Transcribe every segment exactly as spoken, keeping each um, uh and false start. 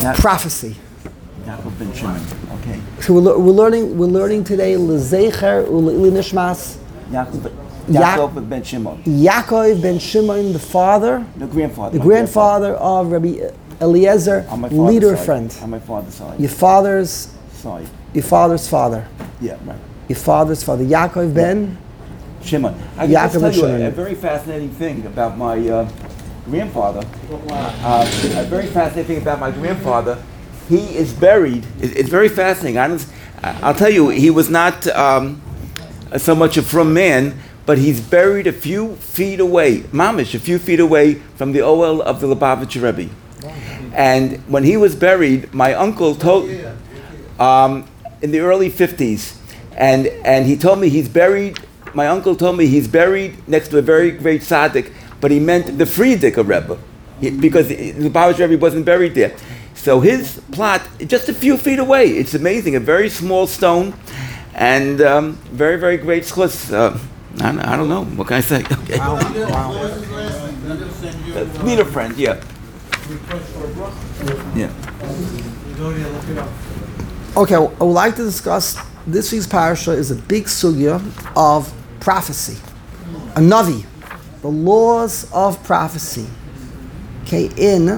prophecy. Yaakov ben Shimon. Okay. So we're, we're learning. We're learning today Lezecher u'Linishmas. Yaakov, Yaakov ben Shimon. Yaakov ben Shimon, the father, the grandfather, the grandfather, grandfather of Rabbi Eliezer, leader side. friend. On my father's side. Your father's side. Your father's father. Yeah, right. Your father's father, Yaakov ben Shimon. I can Yaakov just tell ben you Shimon. a, a very fascinating thing about my uh, grandfather. Uh, a very fascinating thing about my grandfather. He is buried. It, it's very fascinating. I don't, I'll tell you, he was not um, so much a from man, but he's buried a few feet away, mamish, a few feet away from the Ohel of the Lubavitcher Rebbe. And when he was buried, my uncle told, um, in the early fifties, and and he told me he's buried. My uncle told me he's buried next to a very great tzaddik, but he meant the Frierdiker Rebbe, he, because the Lubavitcher Rebbe wasn't buried there. So his plot, just a few feet away. It's amazing, a very small stone, and um, very very great schluss. Uh, I, I don't know. What can I say? Okay. Wow. Wow. Uh, leader friend, yeah. Yeah. Okay, I would like to discuss this week's parasha is a big sugya of prophecy, a navi, the laws of prophecy. Okay, in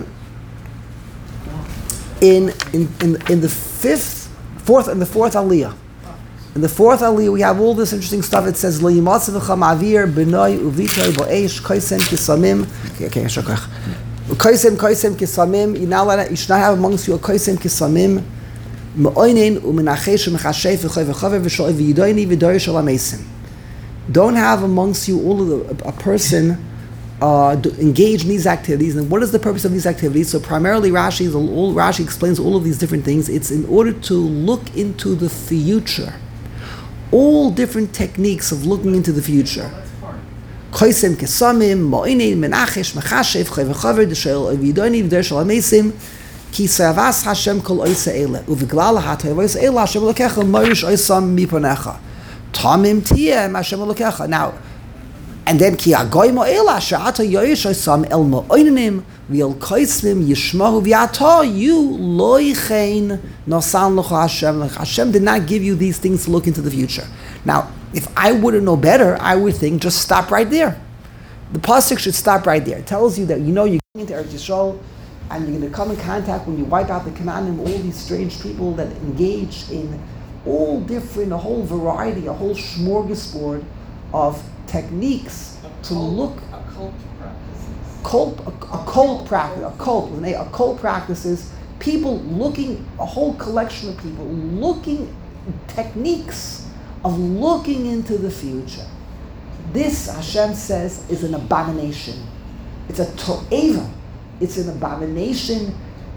in in in, in the fifth, fourth, and the fourth aliyah. In the fourth aliyah, we have all this interesting stuff. It says, "Lo yimatzav ma'avir b'noi uvitoi bo'esh koisem kisamim." Okay, okay, shakach. Koisem koisem kisamim. You now let you should not have amongst you a koisem kisamim. Me'oinin u'menacheshu mechashev v'choy v'chover v'shoy v'yidoini v'dori shel amesim. Don't have amongst you all of the, a, a person uh, engaged in these activities. And what is the purpose of these activities? So primarily, Rashi, all, Rashi explains all of these different things. It's in order to look into the future. All different techniques of looking into the future. Koisem kesamim, mo'inin, menachesh, mechashev, choy v'chover, d'shel v'yidoini v'dori shel amesim. Ki savas Hashem kol oisa ele, uviglal hatoy oisa ele Hashem elokecha morish oisam miponecha. Tamim tiyem Hashem elokecha. Now, and then ki agoy mo ele she'ata yoish oisam el mo'oinim v'el koismim yishmahu v'yata you loichein nosan locha Hashem. Hashem did not give you these things to look into the future. Now, if I wouldn't know better, I would think just stop right there. The pasuk should stop right there. It tells you that you know you're going into Eretz Yisrael, and you're going to come in contact when you wipe out the commandment, all these strange people that engage in all different, a whole variety, a whole smorgasbord of techniques to look. Occult practices. Cult, a, a cult practice, a cult, with an A, a cult practices, people looking, a whole collection of people looking, techniques of looking into the future. This, Hashem says, is an abomination. It's a to'eva. It's an abomination.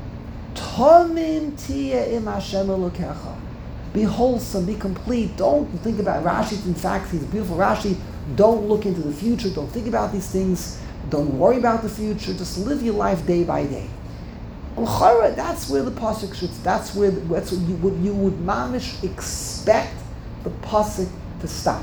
Tomim tia im Hashem elokecha. Be wholesome, be complete. Don't think about Rashi. In fact, he's a beautiful Rashi. Don't look into the future. Don't think about these things. Don't worry about the future. Just live your life day by day. That's where the pasuk should. That's where that's what you would you would mamish expect the pasuk to stop.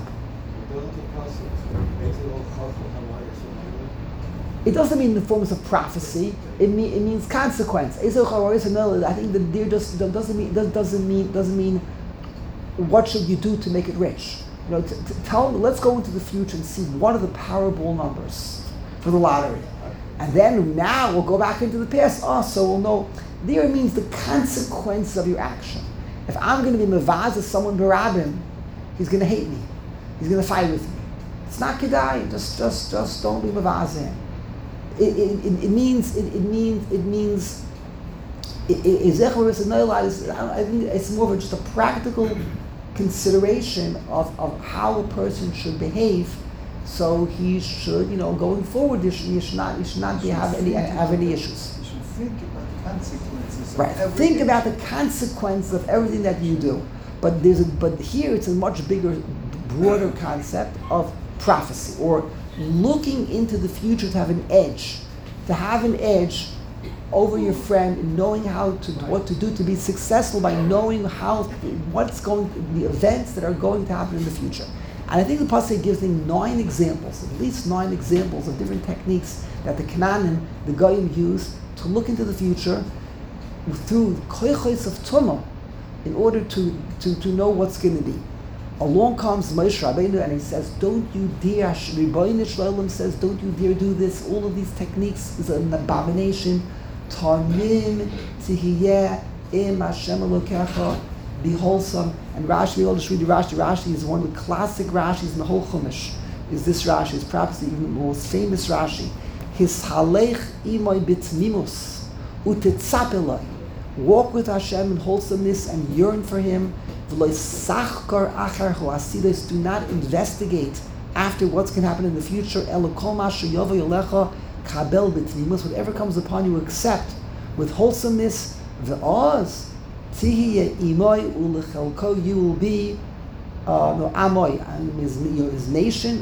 It doesn't mean in the forms of prophecy. It mean it means consequence. I think the deer just doesn't mean doesn't mean doesn't mean what should you do to make it rich. You know, to, to tell let's go into the future and see what are the Powerball numbers for the lottery, and then now we'll go back into the past. Oh, so we'll know. There means the consequence of your action. If I'm going to be mevaz as someone barabim, he's going to hate me. He's going to fight with me. It's not kedai. Just just just don't be mevaz him. It, it, it, it means it, it means it means it, it, it, I think it's more of just a practical consideration of, of how a person should behave, so he should, you know, going forward, you should, you should not you should not be, have any have any issues. You should think about the consequences. Right. Of Think about the consequence of everything that you do. But there's a, but here it's a much bigger, broader concept of prophecy, or looking into the future to have an edge, to have an edge over your friend, knowing how to what to do to be successful by knowing how what's going the events that are going to happen in the future. And I think the pasuk gives them nine examples, at least nine examples of different techniques that the Canaanim, the Goyim, use to look into the future. through koichos of tumah in order to, to, to know what's going to be. Along comes Moshe Rabbeinu and he says, don't you dare, Ribono Shel Olam says, don't you dare do this. All of these techniques is an abomination. Tamim tihiyeh im Hashem Elokecha, be wholesome. And Rashi, we all just read the Rashi. Rashi is one of the classic Rashis in the whole Chumash. Is this Rashi? It's perhaps even the most famous Rashi. His halech imay bitmimus utetzapelai. Walk with Hashem in wholesomeness and yearn for Him. Do not investigate after what's going to happen in the future. Whatever comes upon you, accept with wholesomeness. You will be uh, no, amoy, and his, his nation.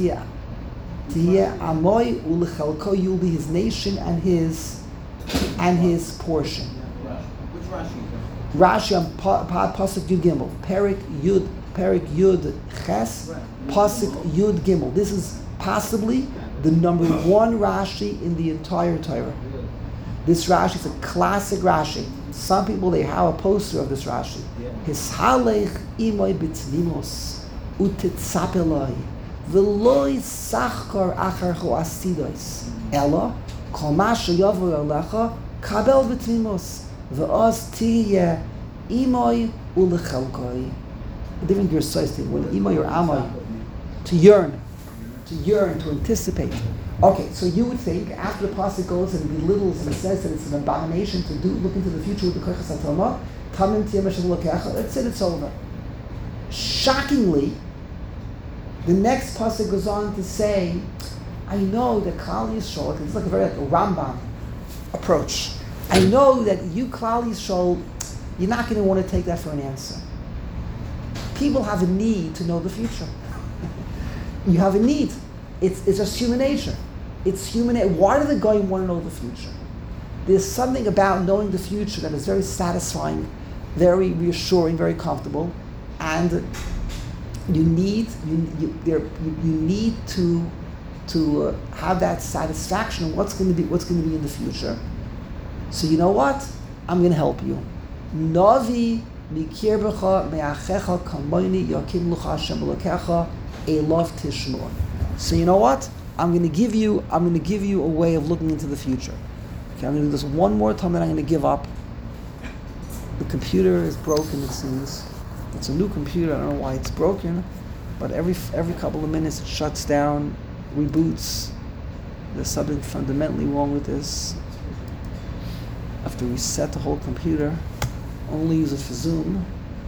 You will be his nation and his and his portion. Which Rashi? Rashi on pa, pa, Pasuk Yud Gimel, Perik Yud, Perik Yud Ches, Pasuk Yud Gimel. This is possibly the number one Rashi in the entire Torah. This Rashi is a classic Rashi. Some people, they have a poster of this Rashi. His halech imoy bitzlimos utitzapeloi v'loi sachkar acharcho asidois ela kol ma sheyavu alecha kabel bitzlimos v'oz tiyeh imoy ulechelkoi. A different Gersois thing. When imoy or amoy, to yearn, to yearn, to anticipate. Okay, so you would think after the pasuk goes and belittles and says that it's an abomination to do look into the future with the koichos hatumah, tamim tiyeh Hashem Elokecha, that's it, it's over. Shockingly, the next pasuk goes on to say, I know that Klal Yisrael, it's like a very like a Rambam approach. I know that you Klal Yisrael, you're not going to want to take that for an answer. People have a need to know the future. You have a need. It's, it's just human nature. It's human nature. Why do the Goyim want to know the future? There's something about knowing the future that is very satisfying, very reassuring, very comfortable, and you need you you, there, you, you need to to uh, have that satisfaction of what's going to be what's going to be in the future. So you know what? I'm going to help you. Navi mikirbecha me'achecha kamoini yakim lucha Hashem Elokecha elav tishmor. So you know what? I'm going to give you. I'm going to give you a way of looking into the future. Okay, I'm going to do this one more time, then I'm going to give up. The computer is broken. It seems it's a new computer. I don't know why it's broken, but every every couple of minutes it shuts down, reboots. There's something fundamentally wrong with this. I have to reset the whole computer. Only use it for Zoom.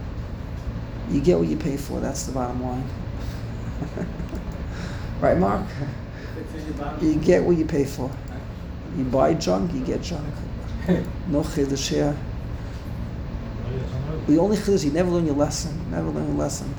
You get what you pay for. That's the bottom line. Right, Mark? You get what you pay for. You buy junk, you get junk. No chiddush here. The only chiddush, you never learn your lesson. You never learn your lesson.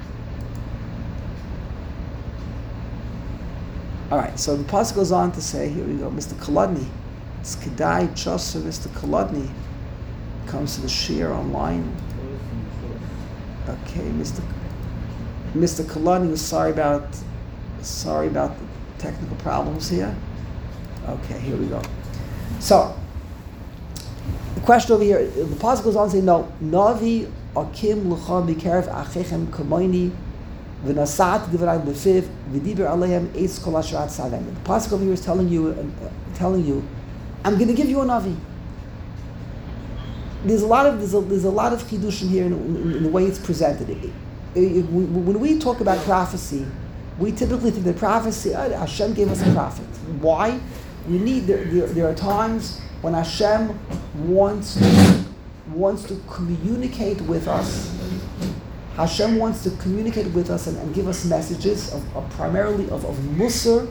All right, so the pasuk goes on to say, here we go, Mister Kolodny. It's Kedai Chosa, Mister Kolodny comes to the share online. Okay, Mister Mister Kolodny was sorry about sorry about the technical problems here. Okay, here we go. So the question over here, the pasuk goes on to say, no, Navi akim lucha b'kerev achechem kamoini v'nasat divrei lefiv v'diber alehem eitz kol asherat savem. The pasuk over here is telling you, uh, telling you, I'm going to give you a Navi. There's a lot of there's a, there's a lot of chidushim here in, in, in the way it's presented. It, it, it, when we talk about prophecy, we typically think that prophecy, oh, Hashem gave us a prophet. Why? We need there, there, there are times when Hashem wants to, wants to communicate with us. Hashem wants to communicate with us and, and give us messages of, of primarily of, of Musar,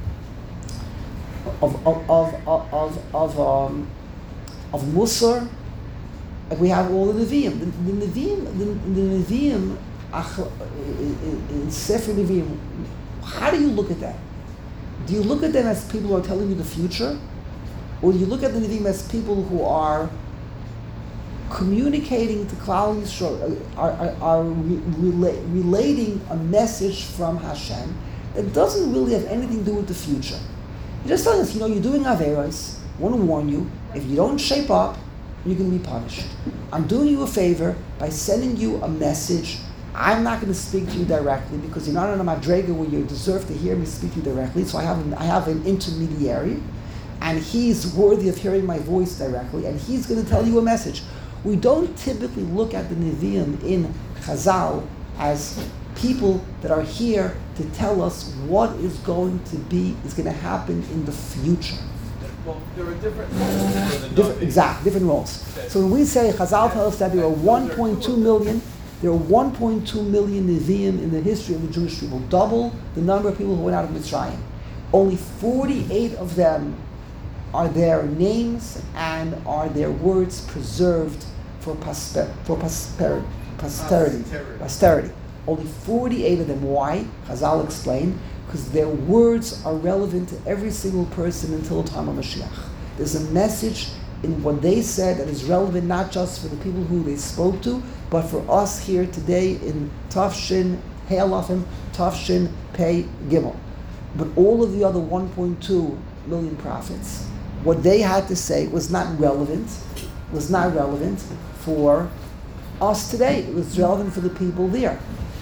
of of of of of, of, um, of Musar. Like we have all the Nevi'im. The, the Nevi'im, the, the Nevi'im, in Sefer Nevi'im, how do you look at that? Do you look at them as people who are telling you the future? Or do you look at the Nevi'im as people who are communicating to Klal Yisrael, are, are, are rela- relating a message from Hashem that doesn't really have anything to do with the future? You're just telling us, you know, you're doing Averos. I want to warn you, if you don't shape up, you're going to be punished. I'm doing you a favor by sending you a message. I'm not going to speak to you directly because you're not on a madrega where you deserve to hear me speak to you directly. So I have an, I have an intermediary, and he's worthy of hearing my voice directly, and he's going to tell you a message. We don't typically look at the Nevi'im in Chazal as people that are here to tell us what is going to be, is going to happen in the future. Well, there are different roles for the Different, Navi. exact, different roles. So when we say Chazal tell us that there are one point two million, there are one point two million Nevi'im in the history of the Jewish people, double the number of people who went out of Mitzrayim. Only forty-eight of them are their names and are their words preserved for prosper, for prosper, posterity. Posterity. Posterity. Only forty-eight of them. Why? Chazal explained, because their words are relevant to every single person until the time of Mashiach. There's a message in what they said that is relevant not just for the people who they spoke to, but for us here today in Tafshin, He'alafim, Tafshin, Pei, Gimel. But all of the other one point two million prophets, what they had to say was not relevant, was not relevant for us today. It was relevant for the people there.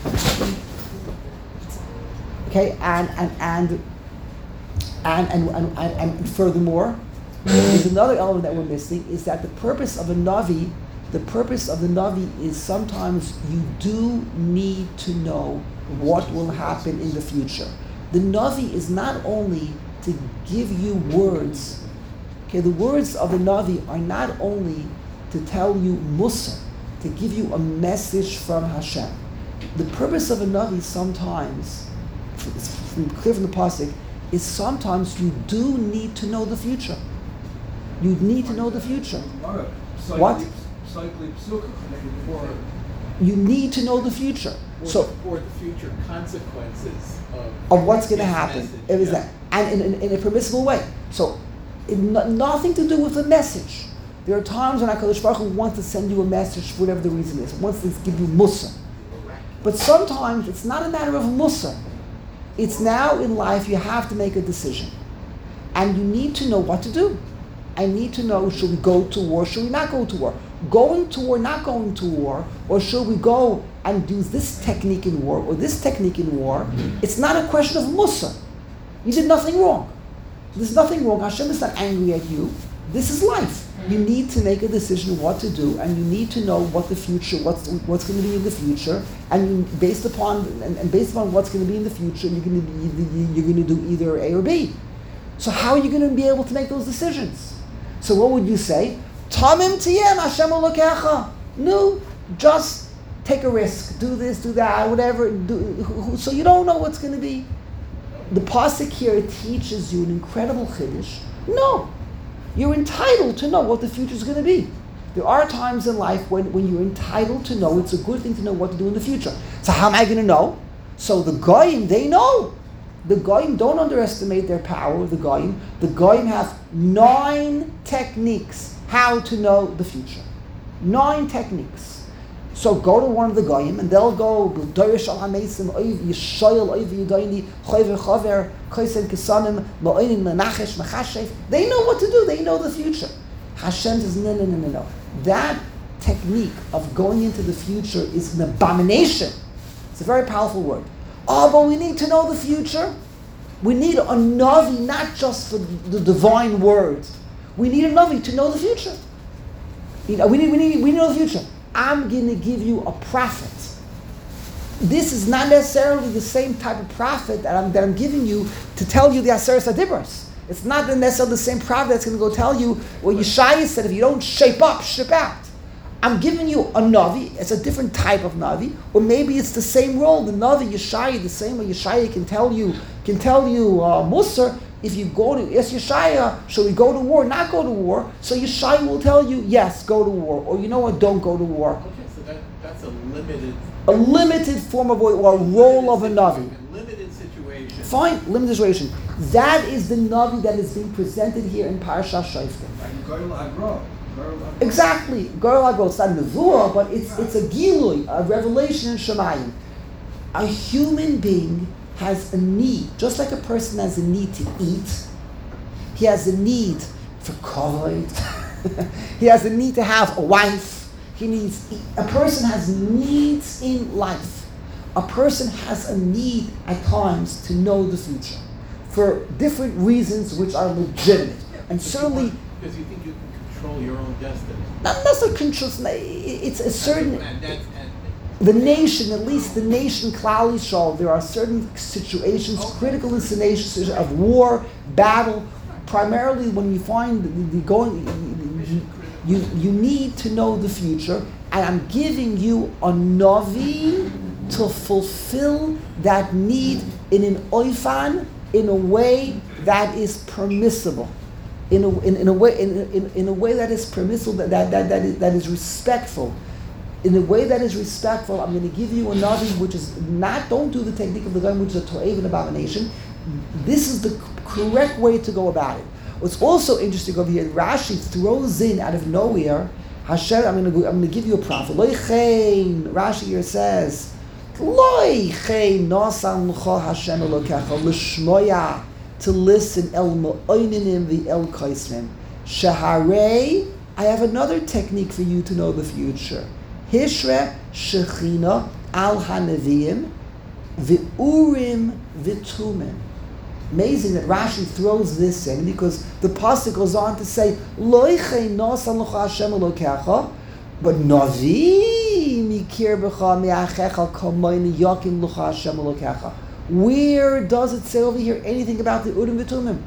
Okay, and and and and and, and, and, and furthermore, there's another element that we're missing, is that the purpose of a Navi, the purpose of the Navi is sometimes you do need to know what will happen in the future. The Navi is not only to give you words. Okay, the words of the Navi are not only to tell you Musa, to give you a message from Hashem. The purpose of a Navi sometimes, it's clear from the pasuk, is sometimes you do need to know the future. You need to know the future. What? You need to know the future. So, for the future consequences of, of what's going to his happen. message, It is yeah. that, and in, in, in a permissible way. So, it, no, nothing to do with the message. There are times when HaKadosh Baruch Hu wants to send you a message for whatever the reason is. Wants to give you musa. But sometimes it's not a matter of musa. It's now in life you have to make a decision. And you need to know what to do. I need to know, should we go to war, should we not go to war? Going to war, not going to war, or should we go and use this technique in war or this technique in war? It's not a question of musa. You did nothing wrong. There's nothing wrong. Hashem is not angry at you. This is life. You need to make a decision what to do, and you need to know what the future, what's what's going to be in the future, and you, based upon and, and based upon what's going to be in the future, you're going to be you're going to do either A or B. So how are you going to be able to make those decisions? So what would you say? Tamim tiyem Hashem Elokecha. No, just take a risk. Do this, do that, whatever. Do, so you don't know what's going to be. The pasuk here teaches you an incredible chiddush. No, you're entitled to know what the future is going to be. There are times in life when, when you're entitled to know. It's a good thing to know what to do in the future. So how am I going to know? So the goyim, they know. The goyim, don't underestimate their power. The goyim, the goyim have nine techniques how to know the future. Nine techniques. So go to one of the goyim and they'll go. They know what to do. They know the future. Hashem says no, no, no, no, no. That technique of going into the future is an abomination. It's a very powerful word. Oh, but we need to know the future. We need a Navi, not just for the divine word. We need a Navi to know the future. You know, we need, we need, we need to know the future. I'm going to give you a prophet. This is not necessarily the same type of prophet that I'm, that I'm giving you to tell you the Aseret HaDibros. It's not necessarily the same prophet that's going to go tell you, well, Yeshaya said, if you don't shape up, ship out. I'm giving you a Navi. It's a different type of Navi, or maybe it's the same role. The Navi Yeshaya, the same way Yeshaya can tell you, can tell you uh, Musar. If you go to yes, Yeshaya, should we go to war? Not go to war. So Yeshaya will tell you, yes, go to war, or you know what, don't go to war. Okay, so that, that's a limited. A limited form of or a role of a Navi. Limited situation. Fine, limited situation. That is the Navi that is being presented here in Parashat Shoftim. Exactly. Gorel HaGro. It's not Nevuah, but it's it's a Gilui, a revelation in Shemayim. A human being has a need, just like a person has a need to eat. He has a need for kavod. He has a need to have a wife. He needs, a person has needs in life. A person has a need at times to know the future for different reasons which are legitimate. And certainly, because you think you can control your own destiny. not necessarily control, it's a certain, And that's, and, the nation, at least the nation, Klal Yisrael, there are certain situations, critical situations of war, battle. Primarily, when you find the, the going, you, you you need to know the future, and I'm giving you a navi to fulfill that need in an oifan, in a way that is permissible, in a in, in a way in, in, in a way that is permissible, that that that, that, is, that is respectful. In a way that is respectful, I'm going to give you a navi which is not, don't do the technique of the gun, which is a to'ev and abomination. This is the correct way to go about it. What's also interesting over here, Rashi throws in out of nowhere, Hashem, I'm going to, I'm going to give you a prophet. Loi chein, Rashi here says, Loi chein nasan l'cha Hashem elokecha l'shmoya, to listen el ma'oininim v'el kaismim. Shaharei, I have another technique for you to know the future. Hishre shechina al hanavim v'urim v'tumim. Amazing that Rashi throws this in, because the pasuk goes on to say, "Loichei nasan l'cha Hashem elokecha," but navi mikir b'cha me'achecha kamayni yakim l'cha Hashem elokecha. Where does it say over here anything about the urim v'tumim?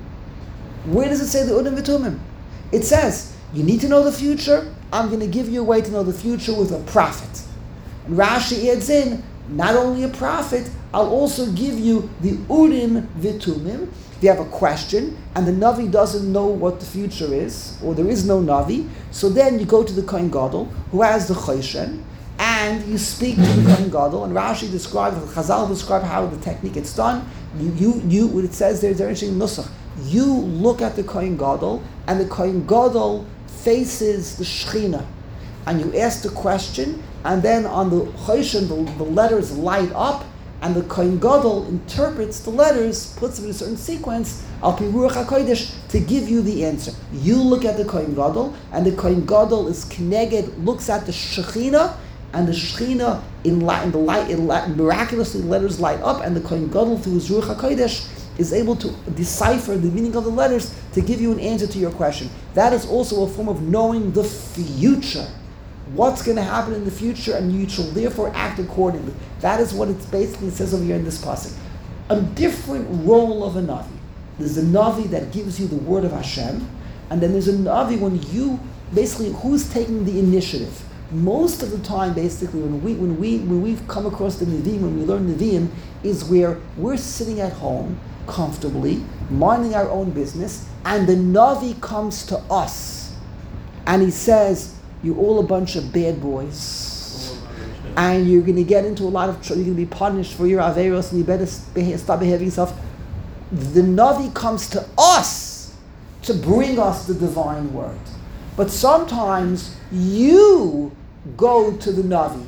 Where does it say the urim v'tumim? It says you need to know the future. I'm going to give you a way to know the future with a prophet. And Rashi adds in, not only a prophet, I'll also give you the Urim V'tumim. If you have a question, and the Navi doesn't know what the future is, or there is no Navi, so then you go to the Kohen Gadol, who has the Choshen, and you speak to the Kohen Gadol, and Rashi describes, Chazal describe how the technique gets done. You, you, you what it says there, there in Nusach, you look at the Kohen Gadol, and the Kohen Gadol faces the Shechina, and you ask the question, and then on the Choshen, the, the letters light up, and the Kohen Gadol interprets the letters, puts them in a certain sequence, al pi Ruach HaKodesh, to give you the answer. You look at the Kohen Gadol, and the Kohen Gadol is Keneged, looks at the Shechina, and the Shechina in, light, in the light, in light, miraculously letters light up, and the Kohen Gadol through his Ruach HaKodesh is able to decipher the meaning of the letters to give you an answer to your question. That is also a form of knowing the future. What's going to happen in the future, and you shall therefore act accordingly. That is what it basically says over here in this passage. A different role of a Navi. There's a Navi that gives you the word of Hashem, and then there's a Navi when you, basically, who's taking the initiative. Most of the time, basically, when, we, when, we, when we've come across the Nevi'im, when we learn Nevi'im, is where we're sitting at home, comfortably, minding our own business, and the Navi comes to us, and he says, you're all a bunch of bad boys, and you're going to get into a lot of trouble. You're going to be punished for your averos, and you better stop behaving yourself. The Navi comes to us to bring us the divine word. But sometimes you go to the Navi.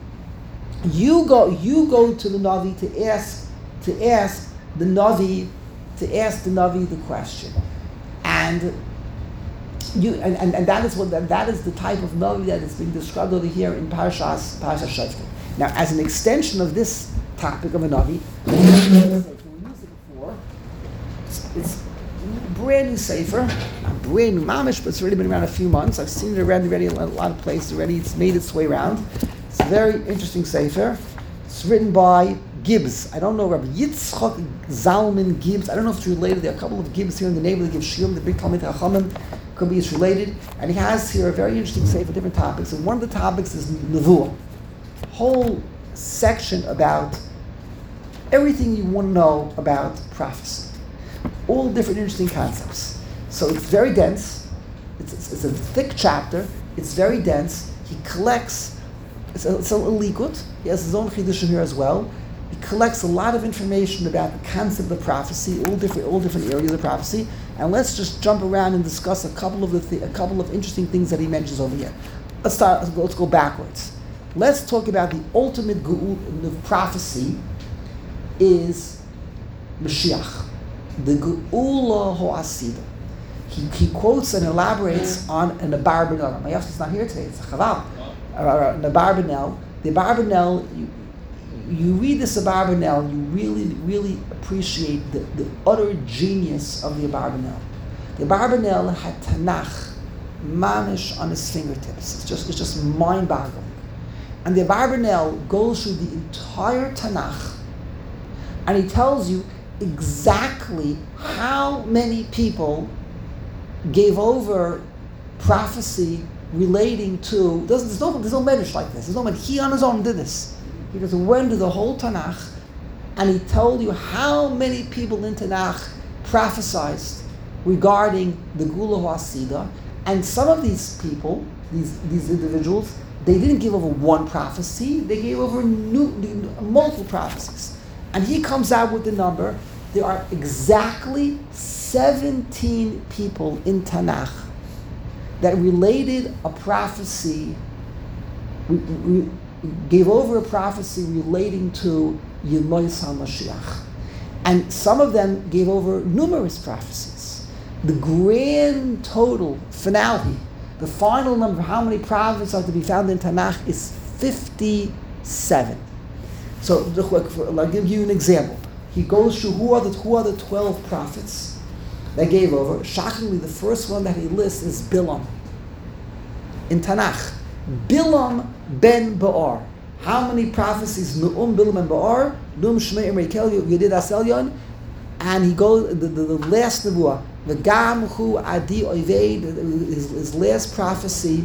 You go. You go to the Navi to ask to ask the Navi to ask the Navi the question, and. You, and, and, and that is what that, that is the type of Navi that is being described over here in Parashas Parashas Shoftim. Now, as an extension of this topic of a Navi, we used it before. It's, it's a brand new sefer, not brand new mamish, but it's already been around a few months. I've seen it around already a lot of places already. It's made its way around. It's a very interesting sefer. It's written by Gibbs. I don't know, Rabbi Yitzchak Zalman Gibbs. I don't know if it's related. There are a couple of Gibbs here in the neighborhood. Gibbs Shium, the big Talmid Chachamim. Could be it's related, and he has here a very interesting sefer for different topics. And one of the topics is Nevuah, whole section about everything you want to know about prophecy, all different interesting concepts. So it's very dense. It's, it's, it's a thick chapter. It's very dense. He collects. It's a, it's a likud. He has his own chidushim here as well. He collects a lot of information about the concept of prophecy, all different, all different areas of prophecy. And let's just jump around and discuss a couple of the th- a couple of interesting things that he mentions over here. Let's start. Let's go, let's go backwards. Let's talk about the ultimate geul of prophecy is Mashiach, the geula ho'asida. he, he quotes and elaborates on an Abarbanel. Mayavsky's not here today, it's a Chaval. Uh, an Abarbanel. The Abarbanel, you, you read this Abarbanel, you really, really appreciate the, the utter genius of the Abarbanel. The Abarbanel had Tanakh, mamish on his fingertips. It's just, it's just mind-boggling. And the Abarbanel goes through the entire Tanakh, and he tells you exactly how many people gave over prophecy relating to. There's, there's no there's no medrash like this. There's no he on his own did this. He just went to the whole Tanakh, and he told you how many people in Tanakh prophesied regarding the Gula Hasida. And some of these people, these these individuals, they didn't give over one prophecy. They gave over new, multiple prophecies. And he comes out with the number. There are exactly seventeen people in Tanakh that related a prophecy, we, we gave over a prophecy relating to Yemais HaMashiach. And some of them gave over numerous prophecies. The grand total finality, the final number, how many prophets are to be found in Tanakh is fifty-seven. So I'll give you an example. He goes through who are the who are the twelve prophets that gave over. Shockingly, the first one that he lists is Bilam in Tanakh. Bilam ben Ba'ar. How many prophecies? Nu'um Bilam ben Ba'ar, Nu'um Shmei Imrei Kel Yedid Aselyon, and he goes the, the, the last nevuah. V'gam hu adi oived, his, his last prophecy.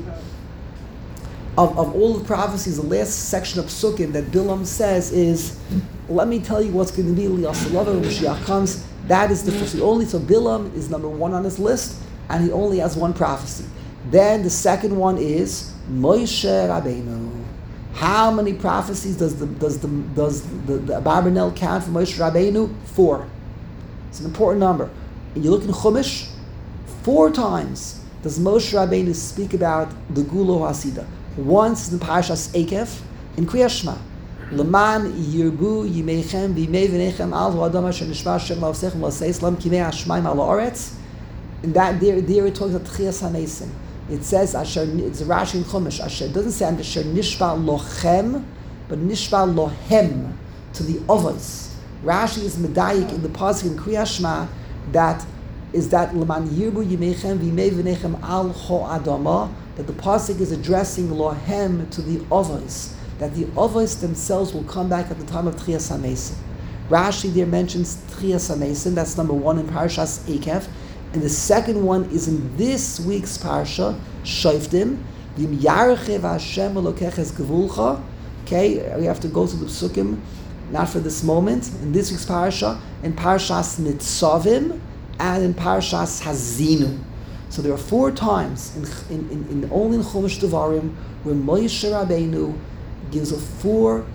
Of, of all the prophecies, the last section of Psukim that Bilam says is, let me tell you what's going to be Liyasalava when Mashiach comes. That is the first. He only, so Bilam is number one on his list, and he only has one prophecy. Then the second one is Moshe Rabbeinu. How many prophecies does the does the does the, the Abarbanel count for Moshe Rabbeinu? Four. It's an important number. And you look in Chumash, four times does Moshe Rabbeinu speak about the Gula Hasida. Once in Parashas Ekev, in Kriyas Shema, Leman yirbu yimeichem v'yimei v'nechem al ha'adam asher nishma Hashem la'osechem la'asei islam kimei ha'shmaim al ha'aretz. And that there, there it talks about Tchias HaMesim. It says Asher. It's a Rashi in Chumash. Asher, it doesn't say Asher nishba lochem, but nishba lohem, to the Avos. Rashi is medayik in the pasuk in Kriyas Shema that is that Leman yirbu yimeichem v'yimei v'nechem al ha'adama, that the pasuk is addressing lohem to the Avos, that the Avos themselves will come back at the time of Tchias HaMesim. Rashi there mentions Tchias HaMesim, that's number one in Parashas Ekev, and the second one is in this week's Parsha, Shoftim, Yim Yarechev Hashem Elokeches Gevulcha. Okay, we have to go to the Psukim, not for this moment, in this week's Parsha, in Parashas Nitzavim, and in Parashas Hazinu. So there are four times in, in, in, in only in Chumash Devarim where Moshe Rabbeinu gives a four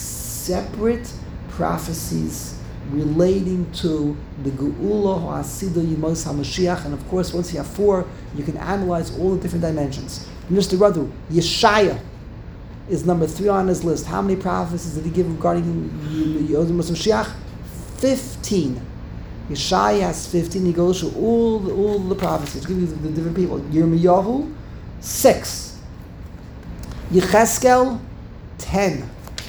separate prophecies relating to the Geula Ha'asida Yemos HaMashiach, and of course once you have four, you can analyze all the different dimensions. Mister Radu, Yeshaya is number three on his list. How many prophecies did he give regarding Yemos HaMashiach? Fifteen. Yeshaya has fifteen. He goes through all the, all the prophecies. Give you the, the different people. Yirmiyahu, six. Yecheskel, ten.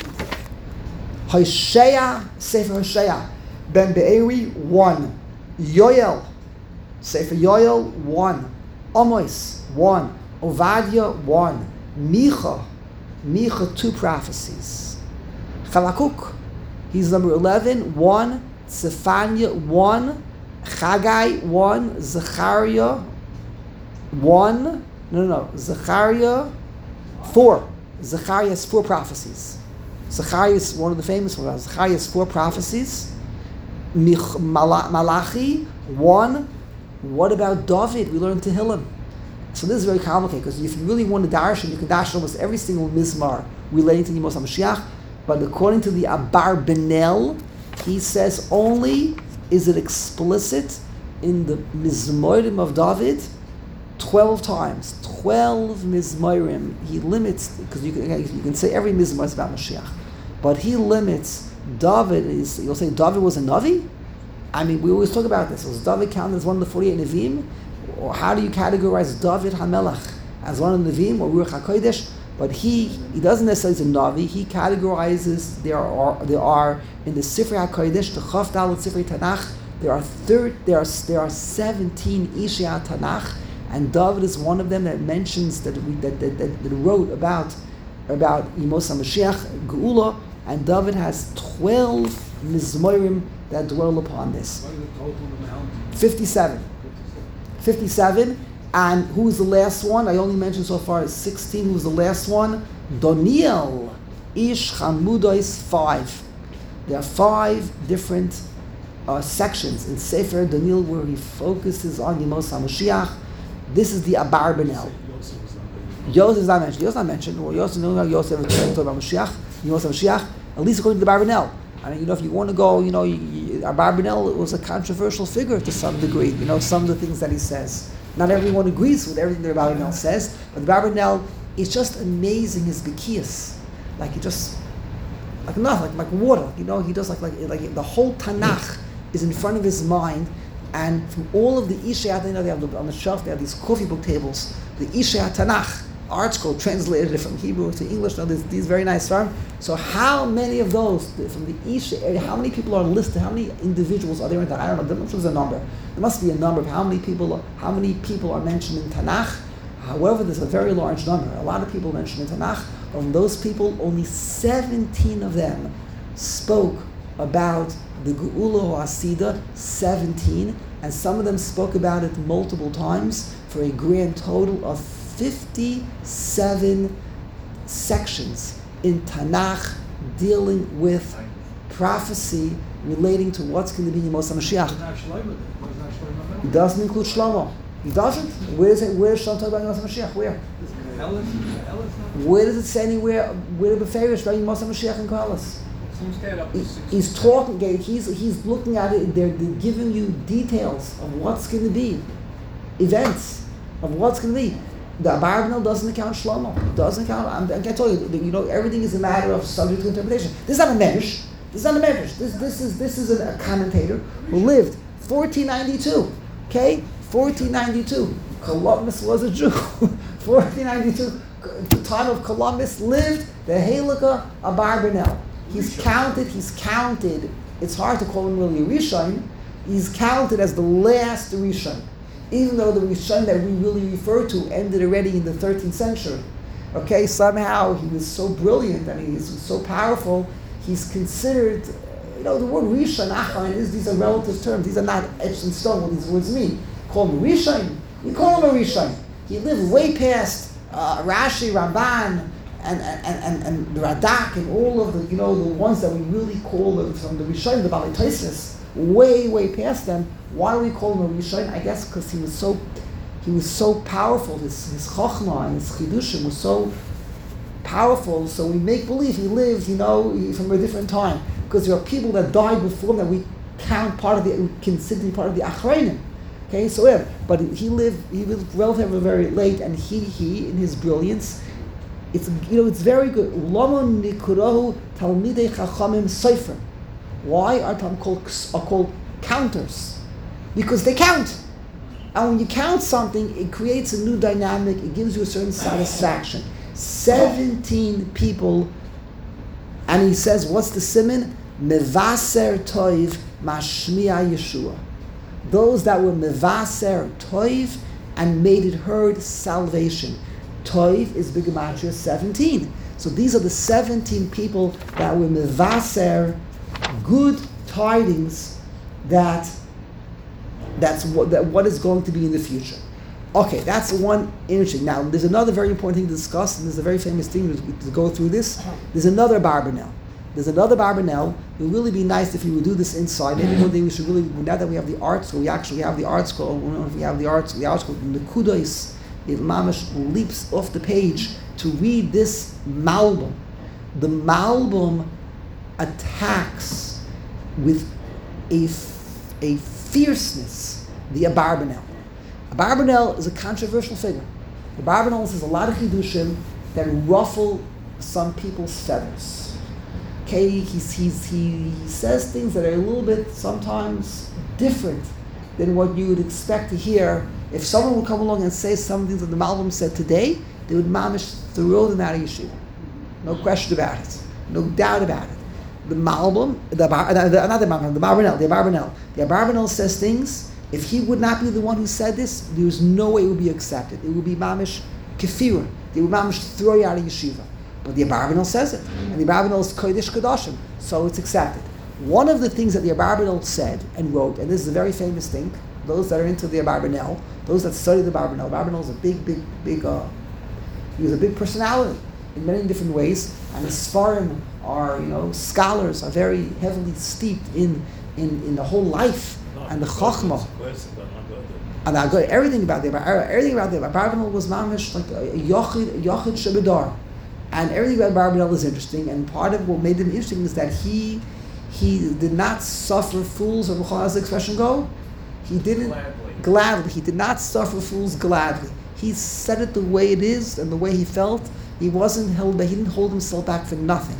Hosea, Sefer Hosea, Ben Be'eri, one. Yoel, Sefer Yoel, one. Amos, one. Ovadia, one. Micha, Micha, two prophecies. Chalakuk, he's number eleven, one. Zephaniah, one. Chagai, one. Zechariah, one. No, no, no. Zechariah, four. Zechariah has four prophecies. Zechariah is one of the famous ones. Zechariah has four prophecies. Mich- Mala- Malachi, one. What about David? We learned Tehillim. So this is very complicated, because if you really want to darshan, you can darshan almost every single mizmar relating to the Yemos HaMashiach. But according to the Abarbanel, he says only is it explicit in the Mizmorim of David twelve times. Twelve Mizmorim. He limits, because you can, you can say every Mizmor is about Mashiach, but he limits David. Is you'll say David was a Navi? I mean, we always talk about this. Was David counted as one of the forty-eight Nevi'im? or how do you categorize David HaMelech as one of the Nevi'im or Ruach HaKodesh? But he he doesn't necessarily say Navi. He categorizes there are there are in the Sifrei HaKodesh, the Chav Dalet Sifrei Tanakh. There are third there are there are seventeen Ishei Tanakh, and David is one of them that mentions that we that that, that, that wrote about about Yemos HaMashiach Geula, and David has twelve Mizmorim that dwell upon this. What is the total amount? Fifty-seven. Fifty-seven. And who's the last one? I only mentioned so far sixteen. Who's the last one? Doniel Ish Chamudois five. There are five different uh, sections in Sefer Daniel where he focuses on Yemos HaMashiach. This is the Abarbanel. Yosef is not mentioned. Yosef is not mentioned. Well, Yosef, no, no, Yosef is talking about Mashiach. Yemos HaMashiach. At least according to the Abarbanel. I mean, you know, if you want to go, you know, Abarbanel was a controversial figure to some degree. You know, some of the things that he says. Not everyone agrees with everything the Abarbanel says, but the Abarbanel is just amazing. His bekias, like he just like nothing, like like water. You know, he does like like like the whole Tanakh is in front of his mind, and from all of the Ishei, you know, they have the, on the shelf they have these coffee book tables, the Ishei Tanakh, Art Scroll translated from Hebrew to English. Now these, these very nice farm. So how many of those from the Ishei? How many people are listed? How many individuals are there in that? I don't know. There must be a number. There must be a number of how many people. How many people are mentioned in Tanakh? However, there's a very large number. A lot of people mentioned in Tanakh. Of those people, only seventeen of them spoke about the Geula Hasida. seventeen, and some of them spoke about it multiple times for a grand total of fifty-seven sections in Tanakh dealing with prophecy relating to what's going to be Yemos HaMashiach. He doesn't include Shlomo. He doesn't. Where is it? Where does Shlomo talk about Yemos HaMashiach? Where? Where does it say anywhere? Where the Beferish about Yemos HaMashiach and Koheles? He, he's talking. He's he's looking at it. They're, they're giving you details of what's going to be, events of what's going to be. The Abarbanel doesn't account Shlomo. Doesn't account. I'm, I can tell you. You know, everything is a matter of subject to interpretation. This is not a medrash. This is not a medrash. This this is this is a, a commentator who lived fourteen ninety-two. Okay, fourteen ninety-two. Columbus was a Jew. fourteen ninety-two. The time of Columbus lived the Halakha Abarbanel. He's counted. He's counted. It's hard to call him really a Rishon. He's counted as the last Rishon, even though the Rishon that we really refer to ended already in the thirteenth century. Okay, somehow he was so brilliant and he was so powerful. He's considered, you know, the word Rishon, Achan, is these are relative terms. These are not etched in stone. What these words mean. Call him a Rishon. We call him a Rishon. He lived way past uh, Rashi, Ramban, and and, and, and the Radak, and all of the, you know, the ones that we really call them from the Rishon, the Balei Tosfos, way, way past them. Why do we call him a Rishon? I guess because he was so, he was so powerful. His his Chochmah and his Chidushim was so powerful. So we make believe he lived, you know, from a different time. Because there are people that died before him that we count part of the, we consider to be part of the Achreinim. Okay, so yeah, but he lived, he lived relatively very late, and he, he in his brilliance, it's, you know, it's very good. Lama nikurahu talmidei chachamim sefer. Why are Talmud called, are called counters? Because they count. And when you count something, it creates a new dynamic, it gives you a certain satisfaction. seventeen people, and he says, what's the siman? Mevaser toiv mashmiya Yeshua. Those that were mevaser toiv and made it heard salvation. Toiv is b'gematria seventeen. So these are the seventeen people that were mevaser, good tidings that that's what that what is going to be in the future. Okay, that's one interesting. Now, there's another very important thing to discuss, and there's a very famous thing to, to go through this. There's another Abarbanel. There's another Abarbanel. It would really be nice if we would do this inside. Maybe one day we should really, now that we have the art scroll, we actually have the art scroll. If we have the art, the art scroll, the Kudos, it mamash leaps off the page to read this Malbim. The Malbim attacks with a, a fierceness the Abarbanel. Abarbanel is a controversial figure. Abarbanel says a lot of chidushim that ruffle some people's feathers. Okay, he's, he's, he, he says things that are a little bit sometimes different than what you would expect to hear If someone would come along and say something that the Malbim said today, they would mamish throw them out of yeshiva. No question about it. No doubt about it. The Malbim, the, Bar, the, the not the Malbim, the Abarbanel, the Abarbanel. The Abarbanel says things, if he would not be the one who said this, there's no way it would be accepted. It would be mamish kefirah. They would mamish throw you out of yeshiva. But the Abarbanel says it. And the Abarbanel is kodesh kodashim, so it's accepted. One of the things that the Abarbanel said and wrote, and this is a very famous thing, those that are into the Abarbanel, those that study the Abarbanel, Abarbanel is a big, big, big, uh, he was a big personality in many different ways, and the Sfarim are, you know, scholars are very heavily steeped in, in, in the whole life and the Chachma. And I got everything about the everything about the Abarbanel was mamish like a Yochid, Yochid Shebedar. And everything about Abarbanel is interesting, and part of what made him interesting is that he he did not suffer fools, or how's the expression go? He didn't gladly. gladly. He did not suffer fools gladly. He said it the way it is and the way he felt. He wasn't held back. He didn't hold himself back for nothing.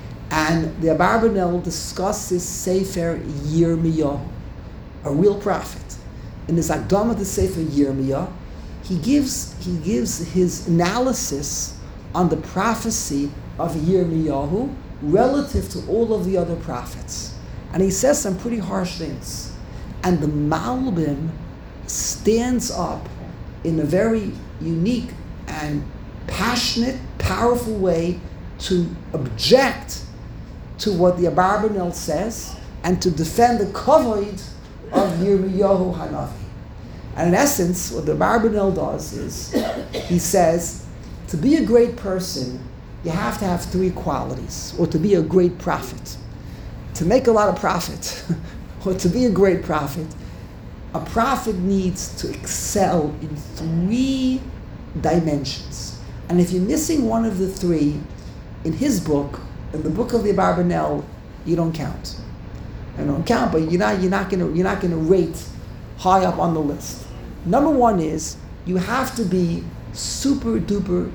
And the Abarbanel discusses Sefer Yirmiyah, a real prophet. In his Akdama to Sefer Yirmiyah, he gives he gives his analysis on the prophecy of Yirmiyahu relative to all of the other prophets. And he says some pretty harsh things. And the Malbim stands up in a very unique and passionate, powerful way to object to what the Abarbanel says and to defend the kavod of Yirmiyahu Hanavi. And in essence, what the Abarbanel does is, he says, to be a great person, you have to have three qualities, or to be a great prophet. To make a lot of profit, or to be a great prophet, a prophet needs to excel in three dimensions. And if you're missing one of the three, in his book, in the book of the Abarbanel, you don't count. You don't count, but you're not, you're not gonna, you're not gonna rate high up on the list. Number one is, you have to be super duper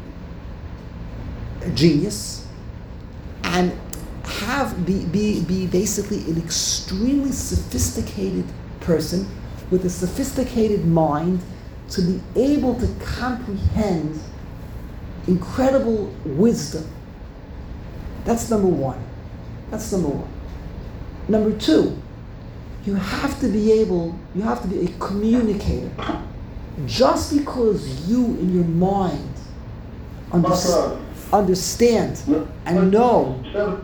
genius and have be, be, be basically an extremely sophisticated person with a sophisticated mind to be able to comprehend incredible wisdom. That's number one. That's number one. Number two, you have to be able, you have to be a communicator. Just because you in your mind under, understand and know,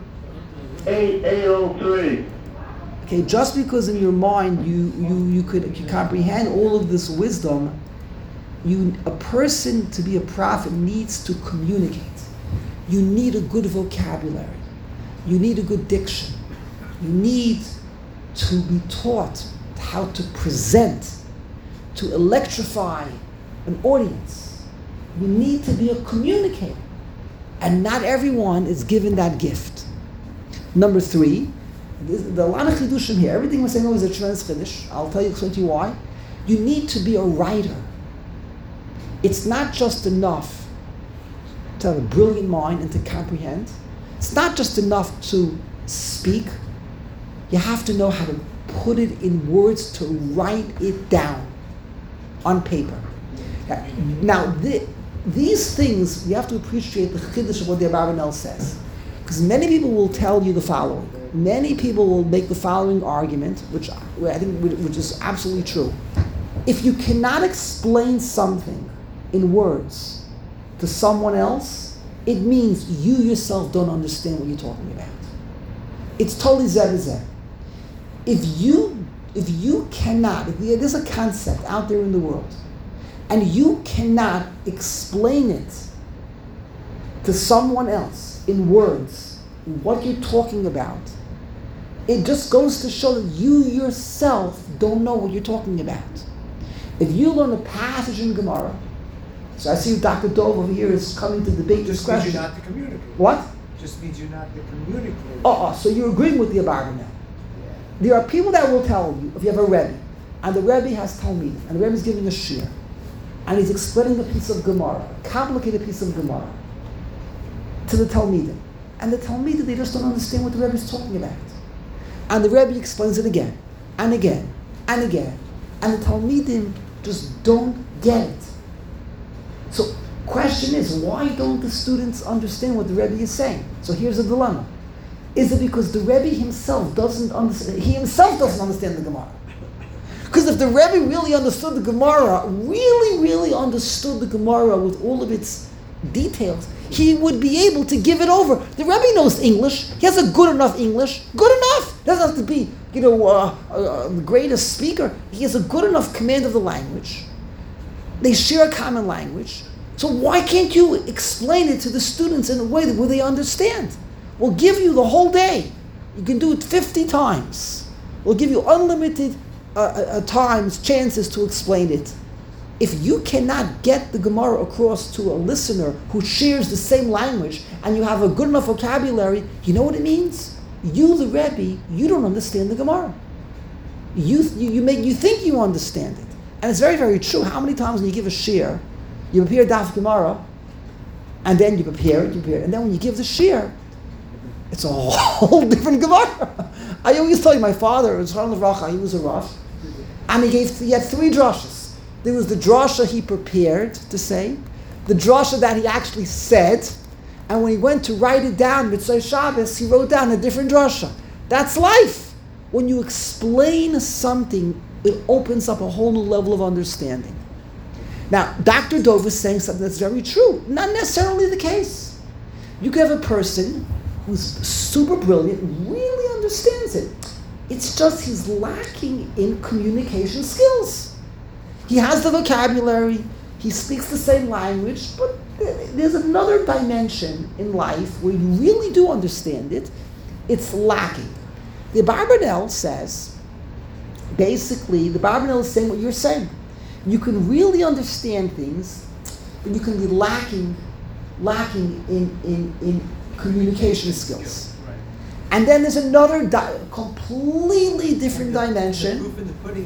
eight oh three. okay, just because in your mind you, you, you could you comprehend all of this wisdom, you a person to be a prophet needs to communicate. You need a good vocabulary. You need a good diction. You need to be taught how to present, to electrify an audience. You need to be a communicator. And not everyone is given that gift. Number three, there's a lot of chidushim here. Everything we're saying is a tremendous chidush. I'll tell you, explain to you why. You need to be a writer. It's not just enough to have a brilliant mind and to comprehend. It's not just enough to speak. You have to know how to put it in words, to write it down on paper. Now, the, these things, you have to appreciate the chiddush of what the Abarbanel says. Because many people will tell you the following. Many people will make the following argument, which I think which is absolutely true. If you cannot explain something in words to someone else, it means you yourself don't understand what you're talking about. It's totally zeh zeh. If you if you cannot, if there's a concept out there in the world, and you cannot explain it to someone else in words, what you're talking about, it just goes to show that you yourself don't know what you're talking about. If you learn a passage in Gemara, so I see Doctor Dove over here is coming to debate this Just question. means you're not to communicate. What? Just means you're not to communicate. Oh, oh, so you're agreeing with the Abarbanel. There are people that will tell you, if you have a Rebbe, and the Rebbe has Talmid, and the Rebbe is giving a shir, and he's explaining a piece of Gemara, a complicated piece of Gemara, to the Talmidim. And the Talmidim, they just don't understand what the Rebbe is talking about. And the Rebbe explains it again, and again, and again. And the Talmidim just don't get it. So, question is, why don't the students understand what the Rebbe is saying? So here's a dilemma. Is it because the Rebbe himself doesn't understand, he himself doesn't understand the Gemara? Because if the Rebbe really understood the Gemara, really, really understood the Gemara with all of its details, he would be able to give it over. The Rebbe knows English. He has a good enough English. Good enough. Doesn't have to be, you know, uh, uh, the greatest speaker. He has a good enough command of the language. They share a common language. So why can't you explain it to the students in a way that where they understand? We'll give you the whole day. You can do it fifty times. We'll give you unlimited uh, uh, times, chances to explain it. If you cannot get the Gemara across to a listener who shares the same language and you have a good enough vocabulary, you know what it means? You, the Rebbe, you don't understand the Gemara. You, you, you, make, you think you understand it. And it's very, very true. How many times when you give a shir, you prepare Daf Gemara, and then you prepare it, you prepare it, and then when you give the shir, it's a whole different Gemara. I always tell you, my father, he was a Rosh, and he gave he had three drashas. There was the drasha he prepared to say, the drasha that he actually said, and when he went to write it down, Mitzvah Shabbos, he wrote down a different drasha. That's life. When you explain something, it opens up a whole new level of understanding. Now, Doctor Dov is saying something that's very true. Not necessarily the case. You could have a person who's super brilliant, really understands it. It's just he's lacking in communication skills. He has the vocabulary, he speaks the same language, but there's another dimension in life where you really do understand it. It's lacking. The Abarbanel says, basically, the Abarbanel is saying what you're saying. You can really understand things, but you can be lacking, lacking in, in, in communication skills. Right. And then there's another di- completely different the, dimension. The proof in the pudding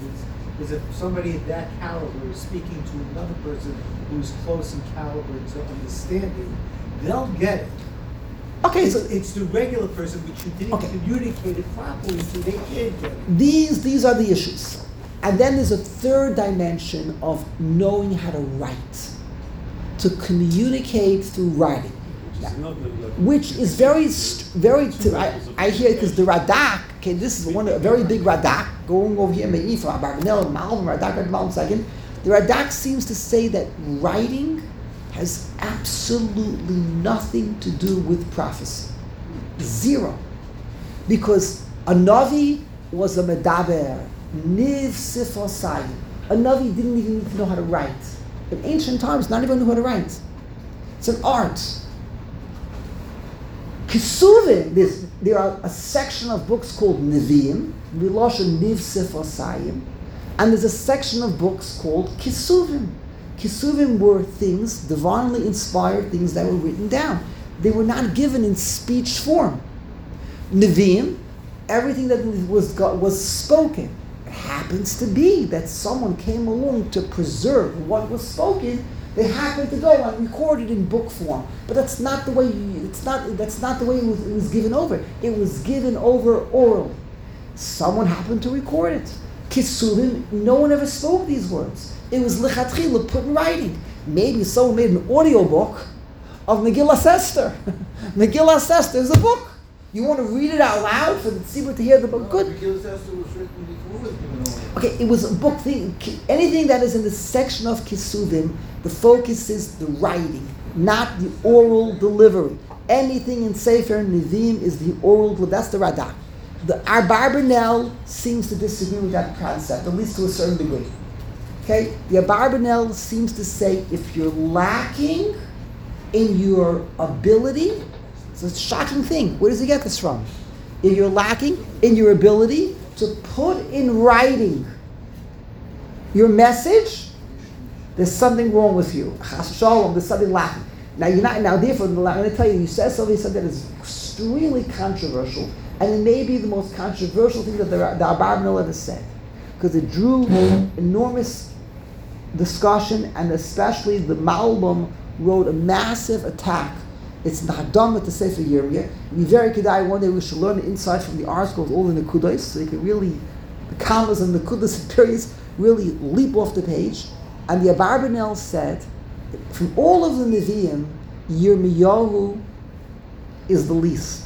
is, is if somebody of that caliber is speaking to another person who's close in caliber to understanding, they'll get it. Okay, It's, so it's the regular person which you didn't Okay. communicate it properly, so they can't get it. these these are the issues. And then there's a third dimension of knowing how to write, to communicate through writing, which is very, st- very. T- I, I hear because the Radak. Okay, this is one a very big Radak going over here. Maybe from Abarbanel, Malvin, Radak, Malvin second. The Radak seems to say that writing has absolutely nothing to do with prophecy, zero, because a Navi was a Medaber. Niv Sifosayim. A Navi didn't even need to know how to write. In ancient times, not everyone knew how to write. It's an art. Kesuvim, there's, there are a section of books called Nevi'im, Milosha Niv Sifosayim, and there's a section of books called Kesuvim. Kesuvim were things, divinely inspired things that were written down. They were not given in speech form. Nevi'im, everything that was was spoken. It happens to be that someone came along to preserve what was spoken. They happened to go and record it in book form, but that's not the way. You, it's not. That's not the way it was, it was given over. It was given over orally. Someone happened to record it. Kisuvim. No one ever spoke these words. It was lichatchila put in writing. Maybe someone made an audio book of Megillas Esther. Megillas Esther is a book. You want to read it out loud for the tzibur to hear the book? Good. Okay, it was a book thing. Anything that is in the section of Kisuvim, the focus is the writing, not the oral delivery. Anything in Sefer Nevi'im is the oral. That's the Radak. The Abarbanel seems to disagree with that concept, at least to a certain degree. Okay, the Abarbanel seems to say if you're lacking in your ability. It's a shocking thing. Where does he get this from? If you're lacking in your ability to put in writing your message, there's something wrong with you. Chas Shalom, there's something lacking. Now you're not. Now therefore, I'm going to tell you. You said something, something that is extremely controversial, and it may be the most controversial thing that the, the Abarbanel ever said, because it drew enormous discussion, and especially the Malbim wrote a massive attack. It's not done with the Sefer Yirmiyah. We very kedai. One day we should learn the insight from the articles, all the nekudas, so you can really, the commas and the nekudas and periods, really leap off the page. And the Abarbanel said, from all of the Nevi'im, Yirmiyahu is the least.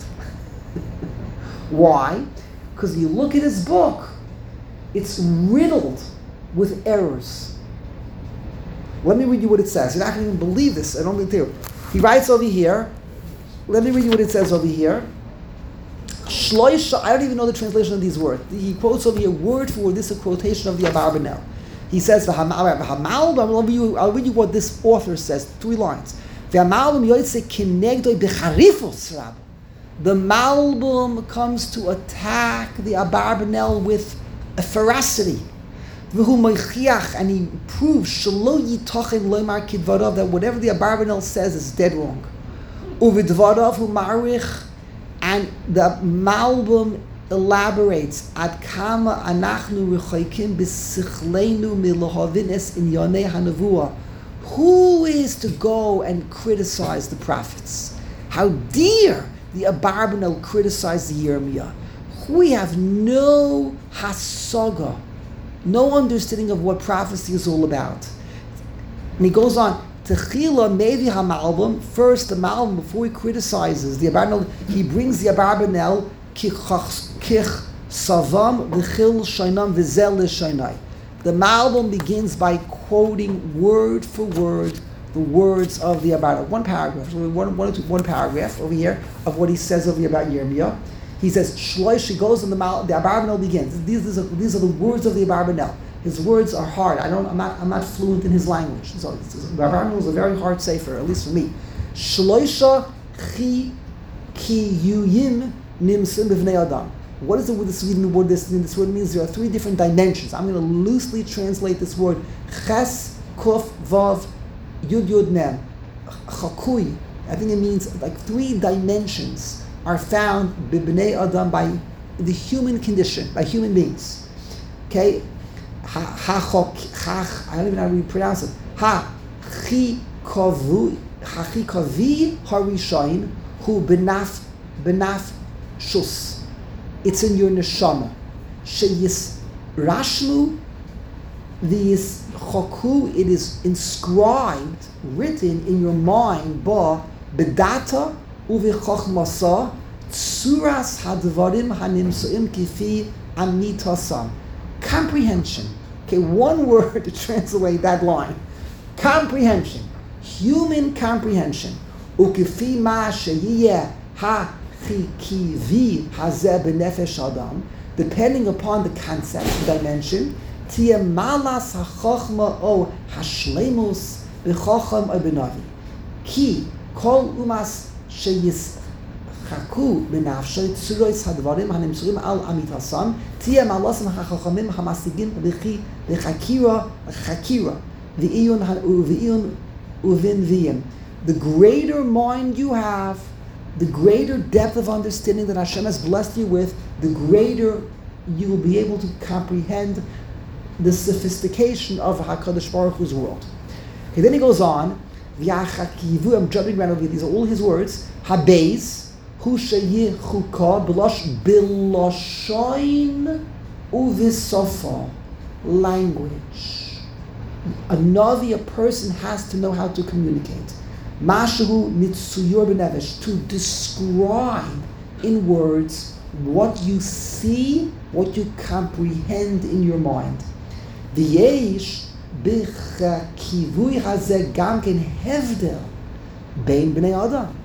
Why? Because you look at his book, it's riddled with errors. Let me read you what it says. You're not going to even believe this. I don't think you. He writes over here. Let me read you what it says over here. Shloisha, I don't even know the translation of these words. He quotes over here word for word. This is a quotation of the Abarbanel. He says, I'll read you, I'll read you what this author says, three lines. The Malbim comes to attack the Abarbanel with a ferocity. And he proves that whatever the Abarbanel says is dead wrong. And the Malbim elaborates ad kama anachnu rechoikim b'sichleinu milahavin es inyanei hanavua. Who is to go and criticize the prophets? How dare the Abarbanel criticize the Yirmiyah? We have no hasaga, no understanding of what prophecy is all about. And he goes on, Techila maybe hamalbim. First, the Malbim, before he criticizes the Abarbanel, he brings the Abarbanel kich savam v'chil shainam v'zel shainai. The Malbim begins by quoting word for word the words of the Abarbanel. One paragraph, one, one, one paragraph over here of what he says over here about Yirmiyah. He says shloish. He goes and the Mal, the Abarbanel begins. These, these are these are the words of the Abarbanel. His words are hard. I don't. I'm not. I'm not fluent in his language. So the Abarbanel is a very hard sefer, at least for me. Shloisha chi ki yuyim nimsim b'vnei adam. What is the word? This word. This this word means there are three different dimensions. I'm going to loosely translate this word. Ches kuf vav yud yud mem chakui. I think it means like three dimensions are found b'bnei adam by the human condition, by human beings. Okay. Ha, ha, ha, I don't even know how to pronounce it. Ha chi kavu ha chi kavi harishain hu benaf benaf shus. It's in your neshama. Sheyis rashmu these choku. It is inscribed, written in your mind. Ba bedata uvichochmasa tsuras hadvarim hanimsuim kifi amitasam. Comprehension. Okay, one word to translate that line. Comprehension. Human comprehension. Ukifi ma sheyiyeh ha chikivi hazeh b'nefesh adam. Depending upon the concept, the dimension. Tia malas hachachma o hashlemus b'chacham o b'navi. Ki kol umas sheyis chaku b'nafshay tsurois hadvarim hanimsurim al amitasam tia malasim hachachamim hamasigim v'chi v'chakira chakira v'iyun v'iyun uvin v'yim. The greater mind you have, the greater depth of understanding that Hashem has blessed you with, the greater you will be able to comprehend the sophistication of HaKadosh Baruch Hu's world. Okay, then he goes on, v'yachakivu, I'm jumping around over here, these are all his words, habeis, hu sheyih chukah, b'losh b'loshoin uvisofa, language. A Navi, a person has to know how to communicate. Mashahu mitsuyor b'nevesh, to describe in words what you see, what you comprehend in your mind. V'yesh b'chakivui hazeh gam ken hevdel bein b'nei adam.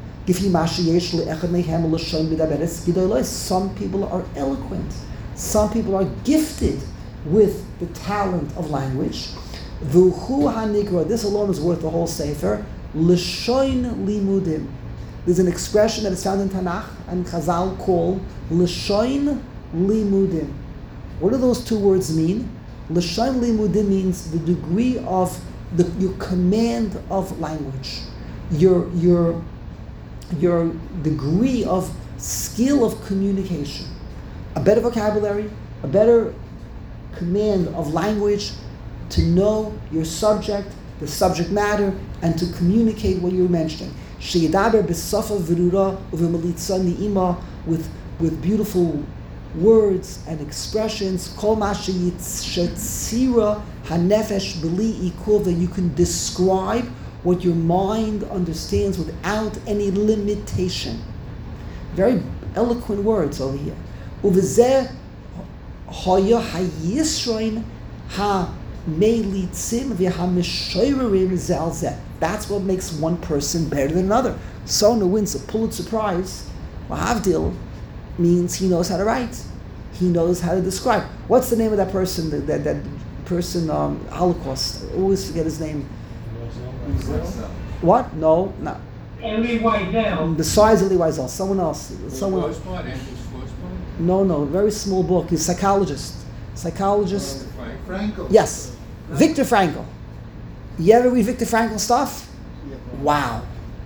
Some people are eloquent. Some people are gifted with the talent of language. This alone is worth the whole sefer. L'shoin limudim. There's an expression that is found in Tanakh and Chazal call l'shoin limudim. What do those two words mean? L'shoin limudim means the degree of the, your command of language, your your your degree of skill of communication, a better vocabulary, a better command of language, to know your subject, the subject matter, and to communicate what you're mentioning. Sheyedaber b'safa v'rura u'v'malitza ni'ima, with with beautiful words and expressions, kol ma sheyitzira hanefesh b'li ikuv, that you can describe what your mind understands without any limitation. Very eloquent words over here. Uvizeh haya hayisroin ha-melitzim v'ha-mishoirerim zel zeh. That's what makes one person better than another. Someone who wins a Pulitzer Prize, Mahavdil, means he knows how to write. He knows how to describe. What's the name of that person, that, that, that person, um, Holocaust? I always forget his name. What? No, no. Elie Wiesel. Besides Elie Wiesel, someone else. Someone. No, no, very small book. He's a psychologist. Psychologist. Frankel. Yes. Viktor Frankl. You ever read Viktor Frankl stuff? Wow.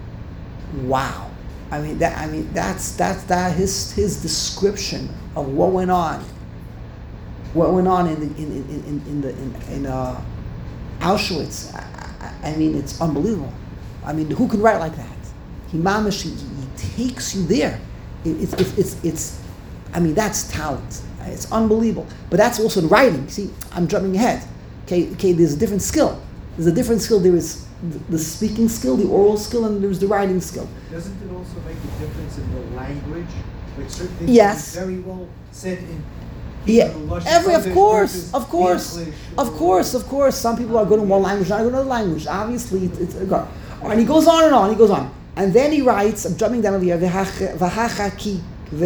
Wow. I mean that I mean that's that's that his his description of what went on. What went on in the in in, in, in the in, in uh, Auschwitz. I, I mean it's unbelievable. I mean who can write like that? He mamish he, he takes you there. It, it's it's it's it's I mean that's talent. It's unbelievable. But that's also in writing. See, I'm jumping ahead. Okay, okay, there's a different skill. There's a different skill. There is the speaking skill, the oral skill, and there's the writing skill. Doesn't it also make a difference in the language? Like certain things Yes. can be very well said in Yeah, Russian every of English course, versus of course, English of or- course, of course. Some people are good in one language, not good in another language. Obviously, it's, it's a and he goes on and on. He goes on, and then he writes. I'm jumping down over here. V'hachaki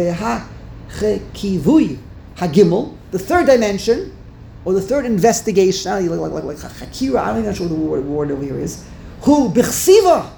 v'hachekivui hagimel, the third dimension, or the third investigation. I don't know, like like like hakira. I don't even know what the word, word over here is. Who b'chsiva,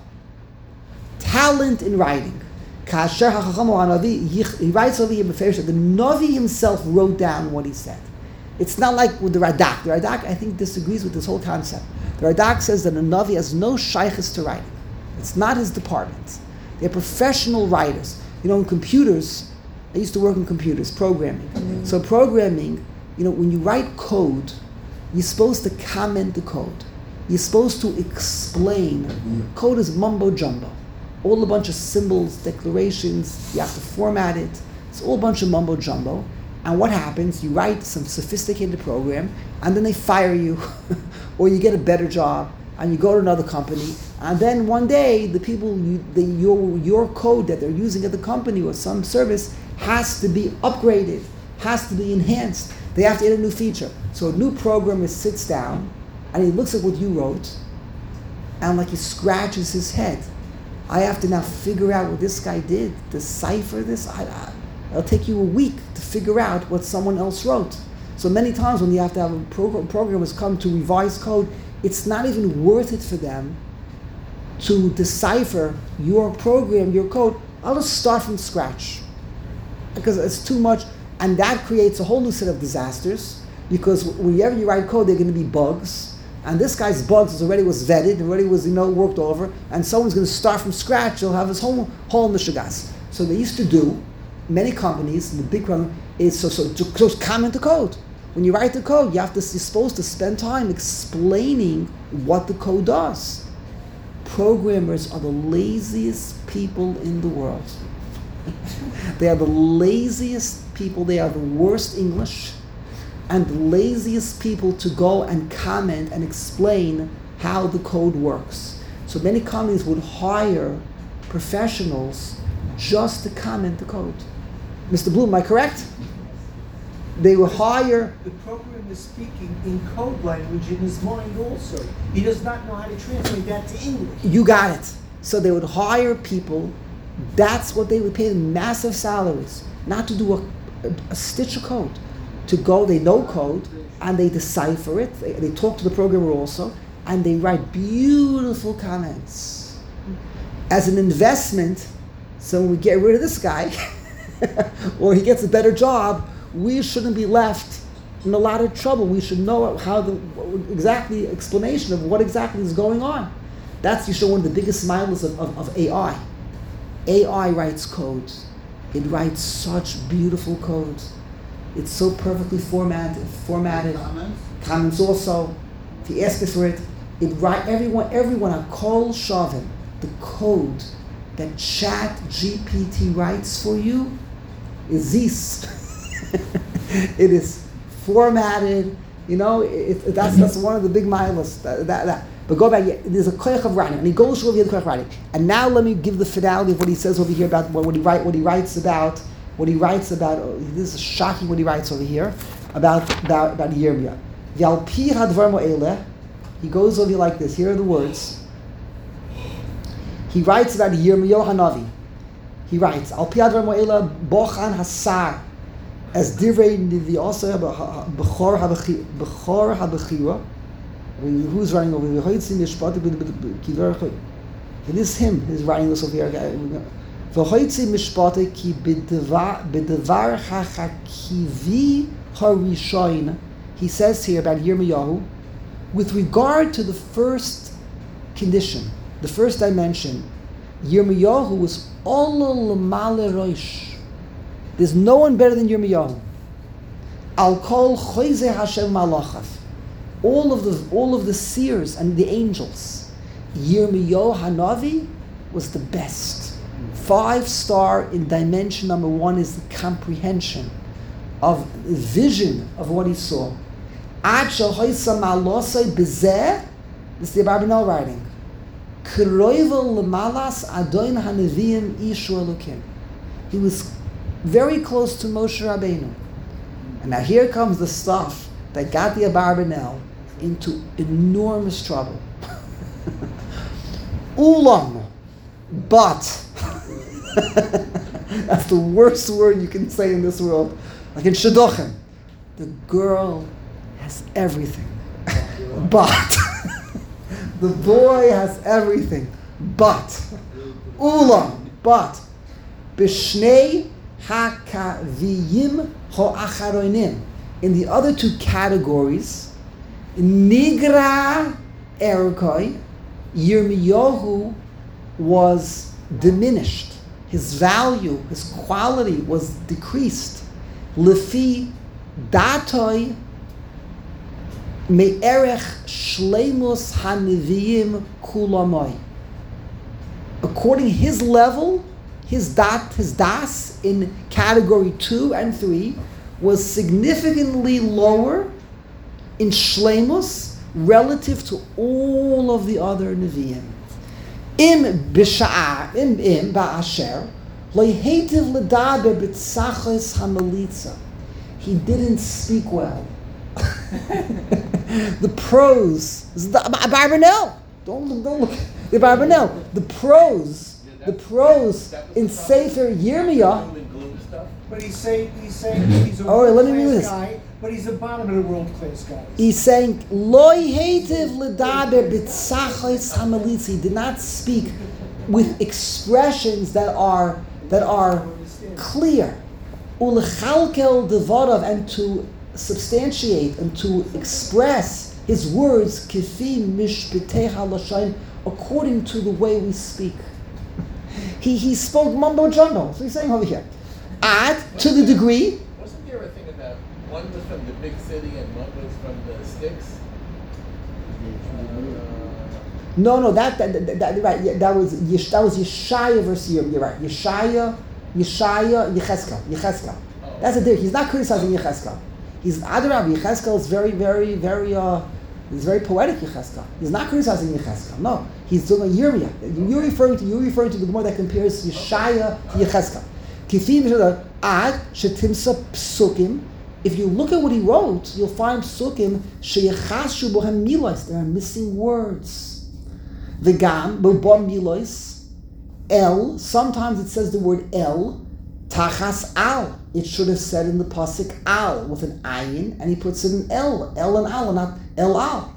talent in writing. Kasher hachacham hanavi, he writes over here before the Navi himself wrote down what he said. It's not like with the Radak. The Radak, I think, disagrees with this whole concept. The Radak says that a Navi has no shaykhs to writing. It's not his department. They're professional writers. You know, in computers, I used to work in computers, programming. Mm-hmm. So programming, you know, when you write code, you're supposed to comment the code. You're supposed to explain. Mm-hmm. Code is mumbo jumbo. All a bunch of symbols, declarations, you have to format it. It's all a bunch of mumbo jumbo. And what happens? You write some sophisticated program, and then they fire you, or you get a better job, and you go to another company, and then one day the people, you, the, your your code that they're using at the company or some service has to be upgraded, has to be enhanced. They have to add a new feature. So a new programmer sits down, and he looks at what you wrote, and like he scratches his head. I have to now figure out what this guy did, decipher this. I, I, it'll take you a week to figure out what someone else wrote. So many times when you have to have a program, programmers come to revise code, it's not even worth it for them to decipher your program, your code. I'll just start from scratch because it's too much, and that creates a whole new set of disasters because whenever you write code, there are going to be bugs. And this guy's bugs already was vetted, already was, you know, worked over, and someone's going to start from scratch. He'll have his whole whole mishagas. So they used to do, many companies, the big one is so so to just comment the code. When you write the code, you have to you're supposed to spend time explaining what the code does. Programmers are the laziest people in the world. They are the laziest people. They are the worst English. And the laziest people to go and comment and explain how the code works. So many companies would hire professionals just to comment the code. Mister Bloom, am I correct? They will hire... The programmer is speaking in code language in his mind also. He does not know how to translate that to English. You got it. So they would hire people. That's what they would pay them, massive salaries, not to do a, a, a stitch of code. To go, they know code, and they decipher it. They, they talk to the programmer also, and they write beautiful comments. As an investment, so when we get rid of this guy, or he gets a better job, we shouldn't be left in a lot of trouble. We should know how the exactly explanation of what exactly is going on. That's usually one of the biggest miles of, of, of A I. A I writes code. It writes such beautiful code. It's so perfectly formatted. Formatted. Comments? Comments also. If you ask it for it, it write everyone. Everyone on Kol Shavim, the code that Chat G P T writes for you is this. It is formatted. You know, it, it, that's that's one of the big milas. That, that, that. But go back. There's a koyach of writing, and he goes through the koyach of writing. And now let me give the fidelity of what he says over here about what, what he write, what he writes about, what he writes about. Oh, this is shocking what he writes over here about about, about Yirmiyah. V'alpi hadvar mo'eleh. He goes over here like this. Here are the words. He writes about Yirmiyahu Hanavi. He writes, Al pi hadvar mo'eleh bochan hasar. As divrei niviasa b'chor habechira, habechira. Who's writing over here? It is him who's writing this over here. V'hoitzi mishpate ki b'devar hachakivi harishayin. He says here about Yirmiyahu, with regard to the first condition, the first dimension, Yirmiyahu was olo l'male roish. There's no one better than Yirmiyahu. Al kol choyze Hashem malachav. All of the all of the seers and the angels, Yirmiyahu Hanavi was the best. Five star in dimension number one is the comprehension of the vision of what he saw. Ad shahoysa malosay bezeh. This is the Abarbanel writing. Kroivel lemalas adoin haneviyim ishu elokim. He was very close to Moshe Rabbeinu. And now here comes the stuff that got the Abarbanel into enormous trouble. Ulam, but. That's the worst word you can say in this world. Like in Shidduchim. The girl has everything. But. The boy has everything. But. Ulam, but. Bishnei hakaviyim ho'acharonim. In the other two categories, Nigra Erkoi, Yirmiyahu was diminished. His value, his quality was decreased. Lefi datoi me'erech shleimus haniviyim kulamoi. According to his level, his dat, his das in category two and three was significantly lower in shleimus relative to all of the other neviim. Im b'sha'ah, im im ba'asher, lo'hetiv l'daber b'tzachos hamalitza. He didn't speak well. The prose, the Abarbanel. Don't look, don't look. The Abarbanel. The prose, the prose in Sefer Yirmiyah. But he's saying he's saying he's a All right, let me read world this. class guy, but he's the bottom of the world class guys. He's saying, Loi hetiv l'daber b'tzachos hamalitza. He did not speak with expressions that are that are clear. U'lechalkel devarav, and to substantiate and to express his words kifi mishpitei halashayin, according to the way we speak. He he spoke mumbo jumbo. So he's saying over here, add to the degree. Wasn't there a thing about one was from the big city and one was from the sticks? Uh, No, no, that that, that, that right. Yeah, that was Yesh, that was Yeshaya versus Yirmiyah. You're right. Yeshaya, Yeshaya, Yecheskel, Yecheskel. Oh. That's a difference. He's not criticizing Yecheskel. He's Adarab. Yecheskel is very, very, very. Uh, he's very poetic. Yecheskel. He's not criticizing Yecheskel. No, he's doing Yirmiyah. You're referring to you're referring to the Gemara that compares Yeshaya to Yecheskel. Kifim ad shetimsa psukim. If you look at what he wrote, you'll find psukim sheyachashu bohem milos. There are missing words. V'gam b'bom milos el. Sometimes it says the word el tachas al. It should have said in the pasuk al with an ayin, and he puts it in el, el and al, not el al.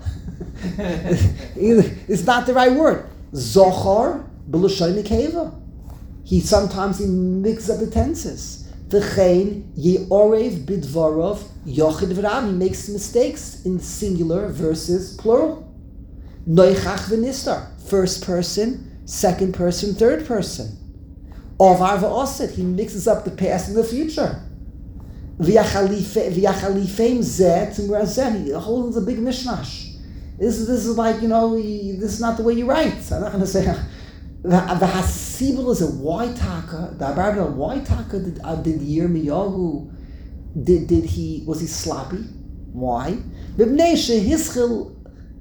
It's not the right word. Zochar b'l'shoy nekeva. He sometimes he mixes up the tenses. V'chein ye'orev bidvarov yochid v'ram. He makes mistakes in singular versus plural. Noichach v'nistar. First person, second person, third person. Ovar v'oset. He mixes up the past and the future. V'yachalifeim zeh t'mur zeh. He holds a big mishmash. This is this is like, you know, this is not the way you write. I'm not going to say. The hasibul is a why taka. The Abarbanel, why taka did uh, did Yirmiyahu Did, did he, was he sloppy? Why? B'bnei shehischil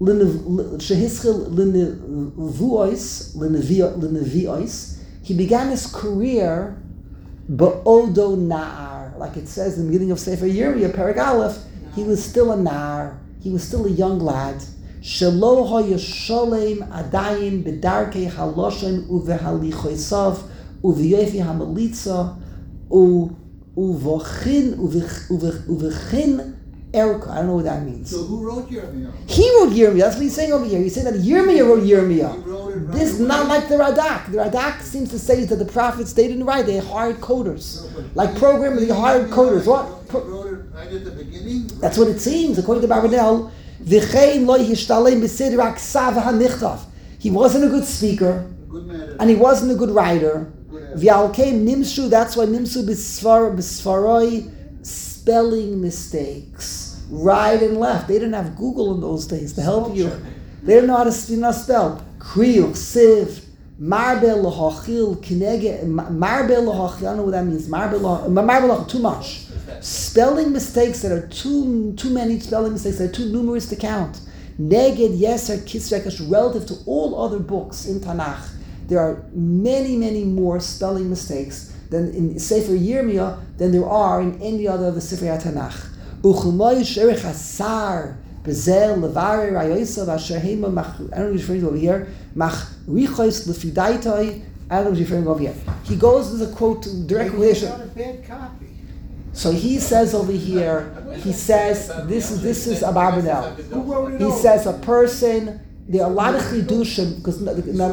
l'nevuos, l'nevios, he began his career ba'odo na'ar, like it says in the beginning of Sefer Yirmiyah, Perek Aleph, he was still a na'ar, he was still a young lad. Shelo hayasholem adayin b'darkei haloshen uvehalichoisav uviyofi hamalitza u uvochin uvechin erka. I don't know what that means. So who wrote Yirmiyah? He wrote Yirmiyah. That's what he's saying over here. He's saying that Yirmiyah wrote Yirmiyah. He wrote it right This is not away. like the Radak. The Radak seems to say that the prophets, they didn't write, they hired coders. No, but Like he- programmers, they hired he- coders. he What? wrote- Pro- He wrote it right at the beginning. That's what it seems, according to Barbanel. V'chein lo yishtalem b'sidr aksav ha'nichtav. He wasn't a good speaker, Good man. and he wasn't a good writer. Good V'al keim nimshu, that's why nimshu b'svar, b'svaroi, spelling mistakes. Right and left. They didn't have Google in those days to help you. They didn't know how to, you know, spell. Kriyuk, siv, marbel lahachil, kinege, marbel lahachil, I don't know what that means. Marbel lahachil, too much. Spelling mistakes that are too too many spelling mistakes that are too numerous to count. Neged yeser kisrekesh, relative to all other books in Tanakh, there are many, many more spelling mistakes than in Sefer Yirmiyah than there are in any other of the Sefer Tanakh. Uchumoy sherich hasar bezel levare rayosav asher hema mach. I don't know if you're referring to over here. Mach richos lefidaitoi. I don't know if you're referring to over here. He goes with a quote direct Maybe relation. it's not a bad copy. So he says over here, he says, this is this is Abarbanel. Who wrote it He over? says a person, there are a lot of chidushim, because, no, no,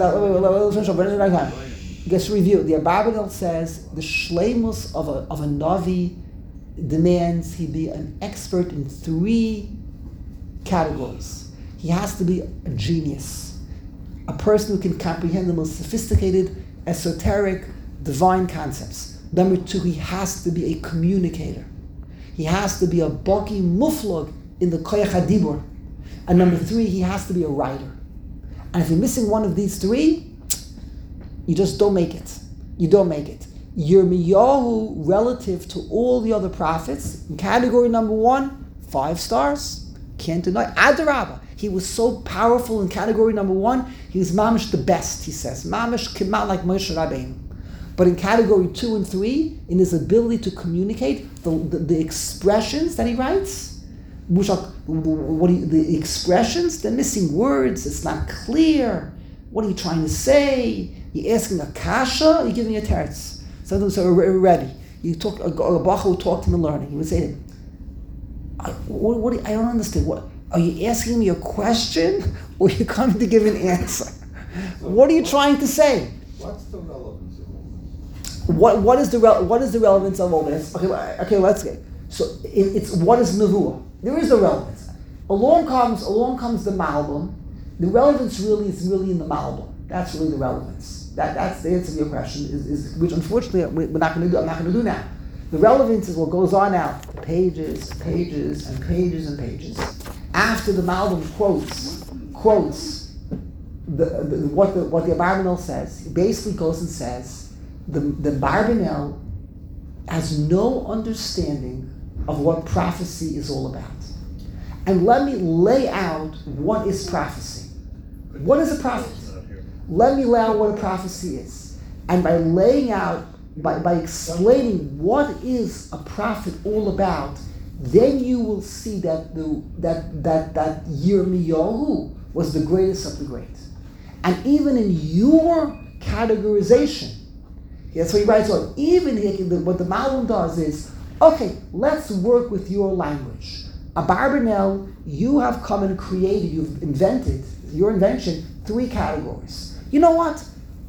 no, just review, the Abarbanel says, the shleimus of a, of a Navi demands he be an expert in three categories. He has to be a genius, a person who can comprehend the most sophisticated, esoteric, divine concepts. Number two, he has to be a communicator. He has to be a baki muflog in the koyach hadibur. And number three, he has to be a writer. And if you're missing one of these three, you just don't make it. You don't make it. Yirmiyahu, relative to all the other prophets, in category number one, five stars. Can't deny. Adarabah. He was so powerful in category number one, he was mamish the best, he says. Mamish kemat like Moshe Rabbeinu. But in category two and three, in his ability to communicate, the, the, the expressions that he writes, which are, what he, the expressions, they're missing words, it's not clear. What are you trying to say? You're asking a kasha, you're giving a teretz. Sometimes so ready. You talk, a, a bacha would talk to him in learning. He would say to him, I, what, what, I don't understand. What, are you asking me a question, or are you coming to give an answer? What are you trying to say? What's the relevance of all this? What what is the re- what is the relevance of all this? Okay, okay, let's get. So it, it's what is nevuah? There is no relevance. Along comes along comes the Malbim. The relevance really is really in the Malbim. That's really the relevance. That that's the answer to your question. Is, is which unfortunately we're not going to do. I'm not going to do now. The relevance is what goes on now. Pages, pages, and pages and pages. After the Malbim quotes quotes the, the what the what the Abarbanel says, he basically goes and says the the Abarbanel has no understanding of what prophecy is all about. And let me lay out what is prophecy. What is a prophet? Let me lay out what a prophecy is. And by laying out, by, by explaining what is a prophet all about, then you will see that the that that that Yirmiyahu was the greatest of the great. And even in your categorization, that's what he writes on. Even here, what the Malbim does is, okay, let's work with your language. Abarbanel, you have come and created, you've invented, your invention, three categories. You know what?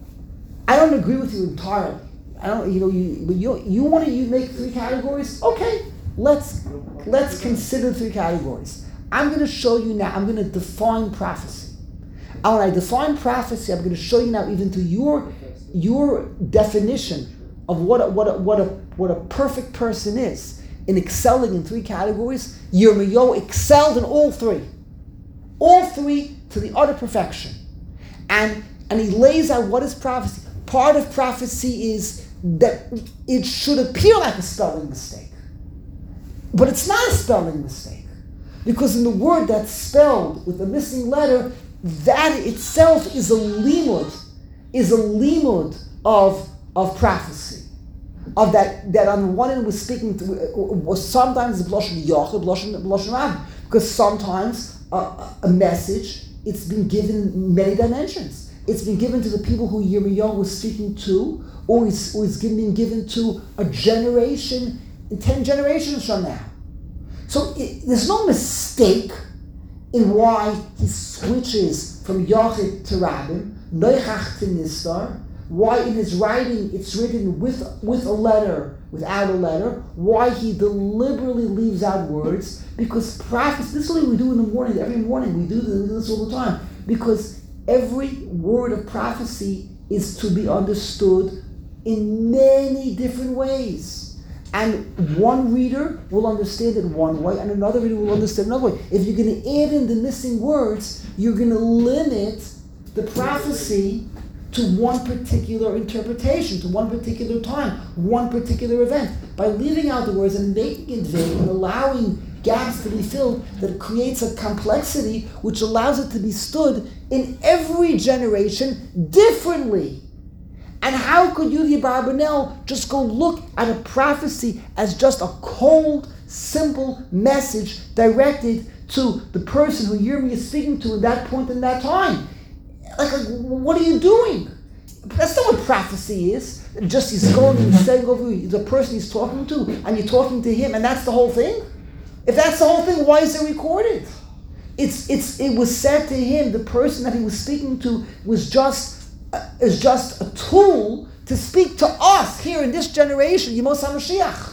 I don't agree with you entirely. I don't, you know, you but you you want to you make three categories? Okay, let's let's consider three categories. I'm going to show you now. I'm going to define prophecy. And when I define prophecy, I'm going to show you now, even to your your definition of what a, what a, what a what a perfect person is in excelling in three categories. Yirmiyahu excelled in all three, all three to the utter perfection, and and he lays out what is prophecy. Part of prophecy is that it should appear like a spelling mistake. But it's not a spelling mistake. Because in the word that's spelled with the missing letter, that itself is a limud, is a limud of, of prophecy. Of that, that on one end was speaking to, was sometimes B'lashon Yachid, B'lashon B'lashon Rav, because sometimes a, a message, it's been given many dimensions. It's been given to the people who Yirmiyahu was speaking to, or it's, or it's been given to a generation, ten generations from now. So it, there's no mistake in why he switches from Yachid to Rabbim, Noichach to Nistar, why in his writing it's written with, with a letter, without a letter, why he deliberately leaves out words, because prophecy, this is what we do in the morning, every morning we do this all the time, because every word of prophecy is to be understood in many different ways. And one reader will understand it one way, and another reader will understand another way. If you're going to add in the missing words, you're going to limit the prophecy to one particular interpretation, to one particular time, one particular event. By leaving out the words and making it vague and allowing gaps to be filled, that creates a complexity which allows it to be stood in every generation differently. And how could you, the Abarbanel, just go look at a prophecy as just a cold, simple message directed to the person who Yirmiyah is speaking to at that point in that time? Like, like, what are you doing? That's not what prophecy is. Just he's going and saying over the person he's talking to, and you're talking to him, and that's the whole thing? If that's the whole thing, why is it recorded? It's it's it was said to him, the person that he was speaking to was just uh, is just a tool to speak to us here in this generation, Yemos HaMashiach.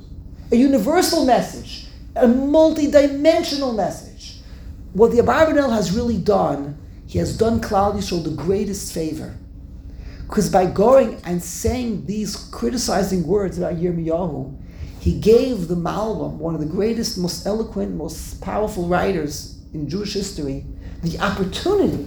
A universal message, a multi-dimensional message. What the Abarbanel has really done, he has done Klal Yisrael the greatest favor. Because by going and saying these criticizing words about Yirmiyahu, he gave the Malbim, one of the greatest, most eloquent, most powerful writers in Jewish history, the opportunity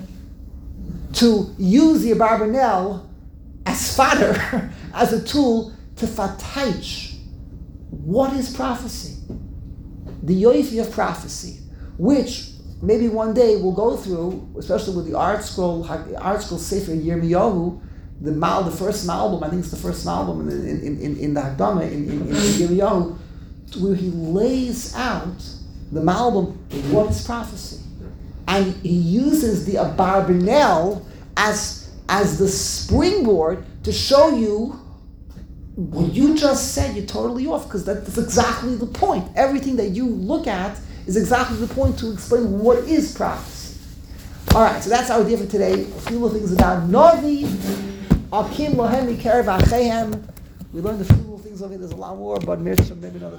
to use the Abarbanel as fodder, as a tool to fatach what is prophecy. The yoifi of prophecy, which maybe one day we'll go through, especially with the art scroll, art scroll Sefer Yirmiyahu, the mal, the first Malbim, I think it's the first Malbim in, in, in, in the Hakdama, in, in, in Yirmiyahu, where he lays out the Malbim, what is prophecy. And he uses the Abarbanel as, as the springboard to show you what you just said, you're totally off, because that's exactly the point. Everything that you look at is exactly the point to explain what is prophecy. All right, so that's our idea for today. A few little things about Navi, Akim Lohem Mikarev Achehem. We learned a few little things of it. There's a lot more, but maybe another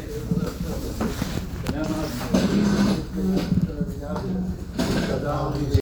time.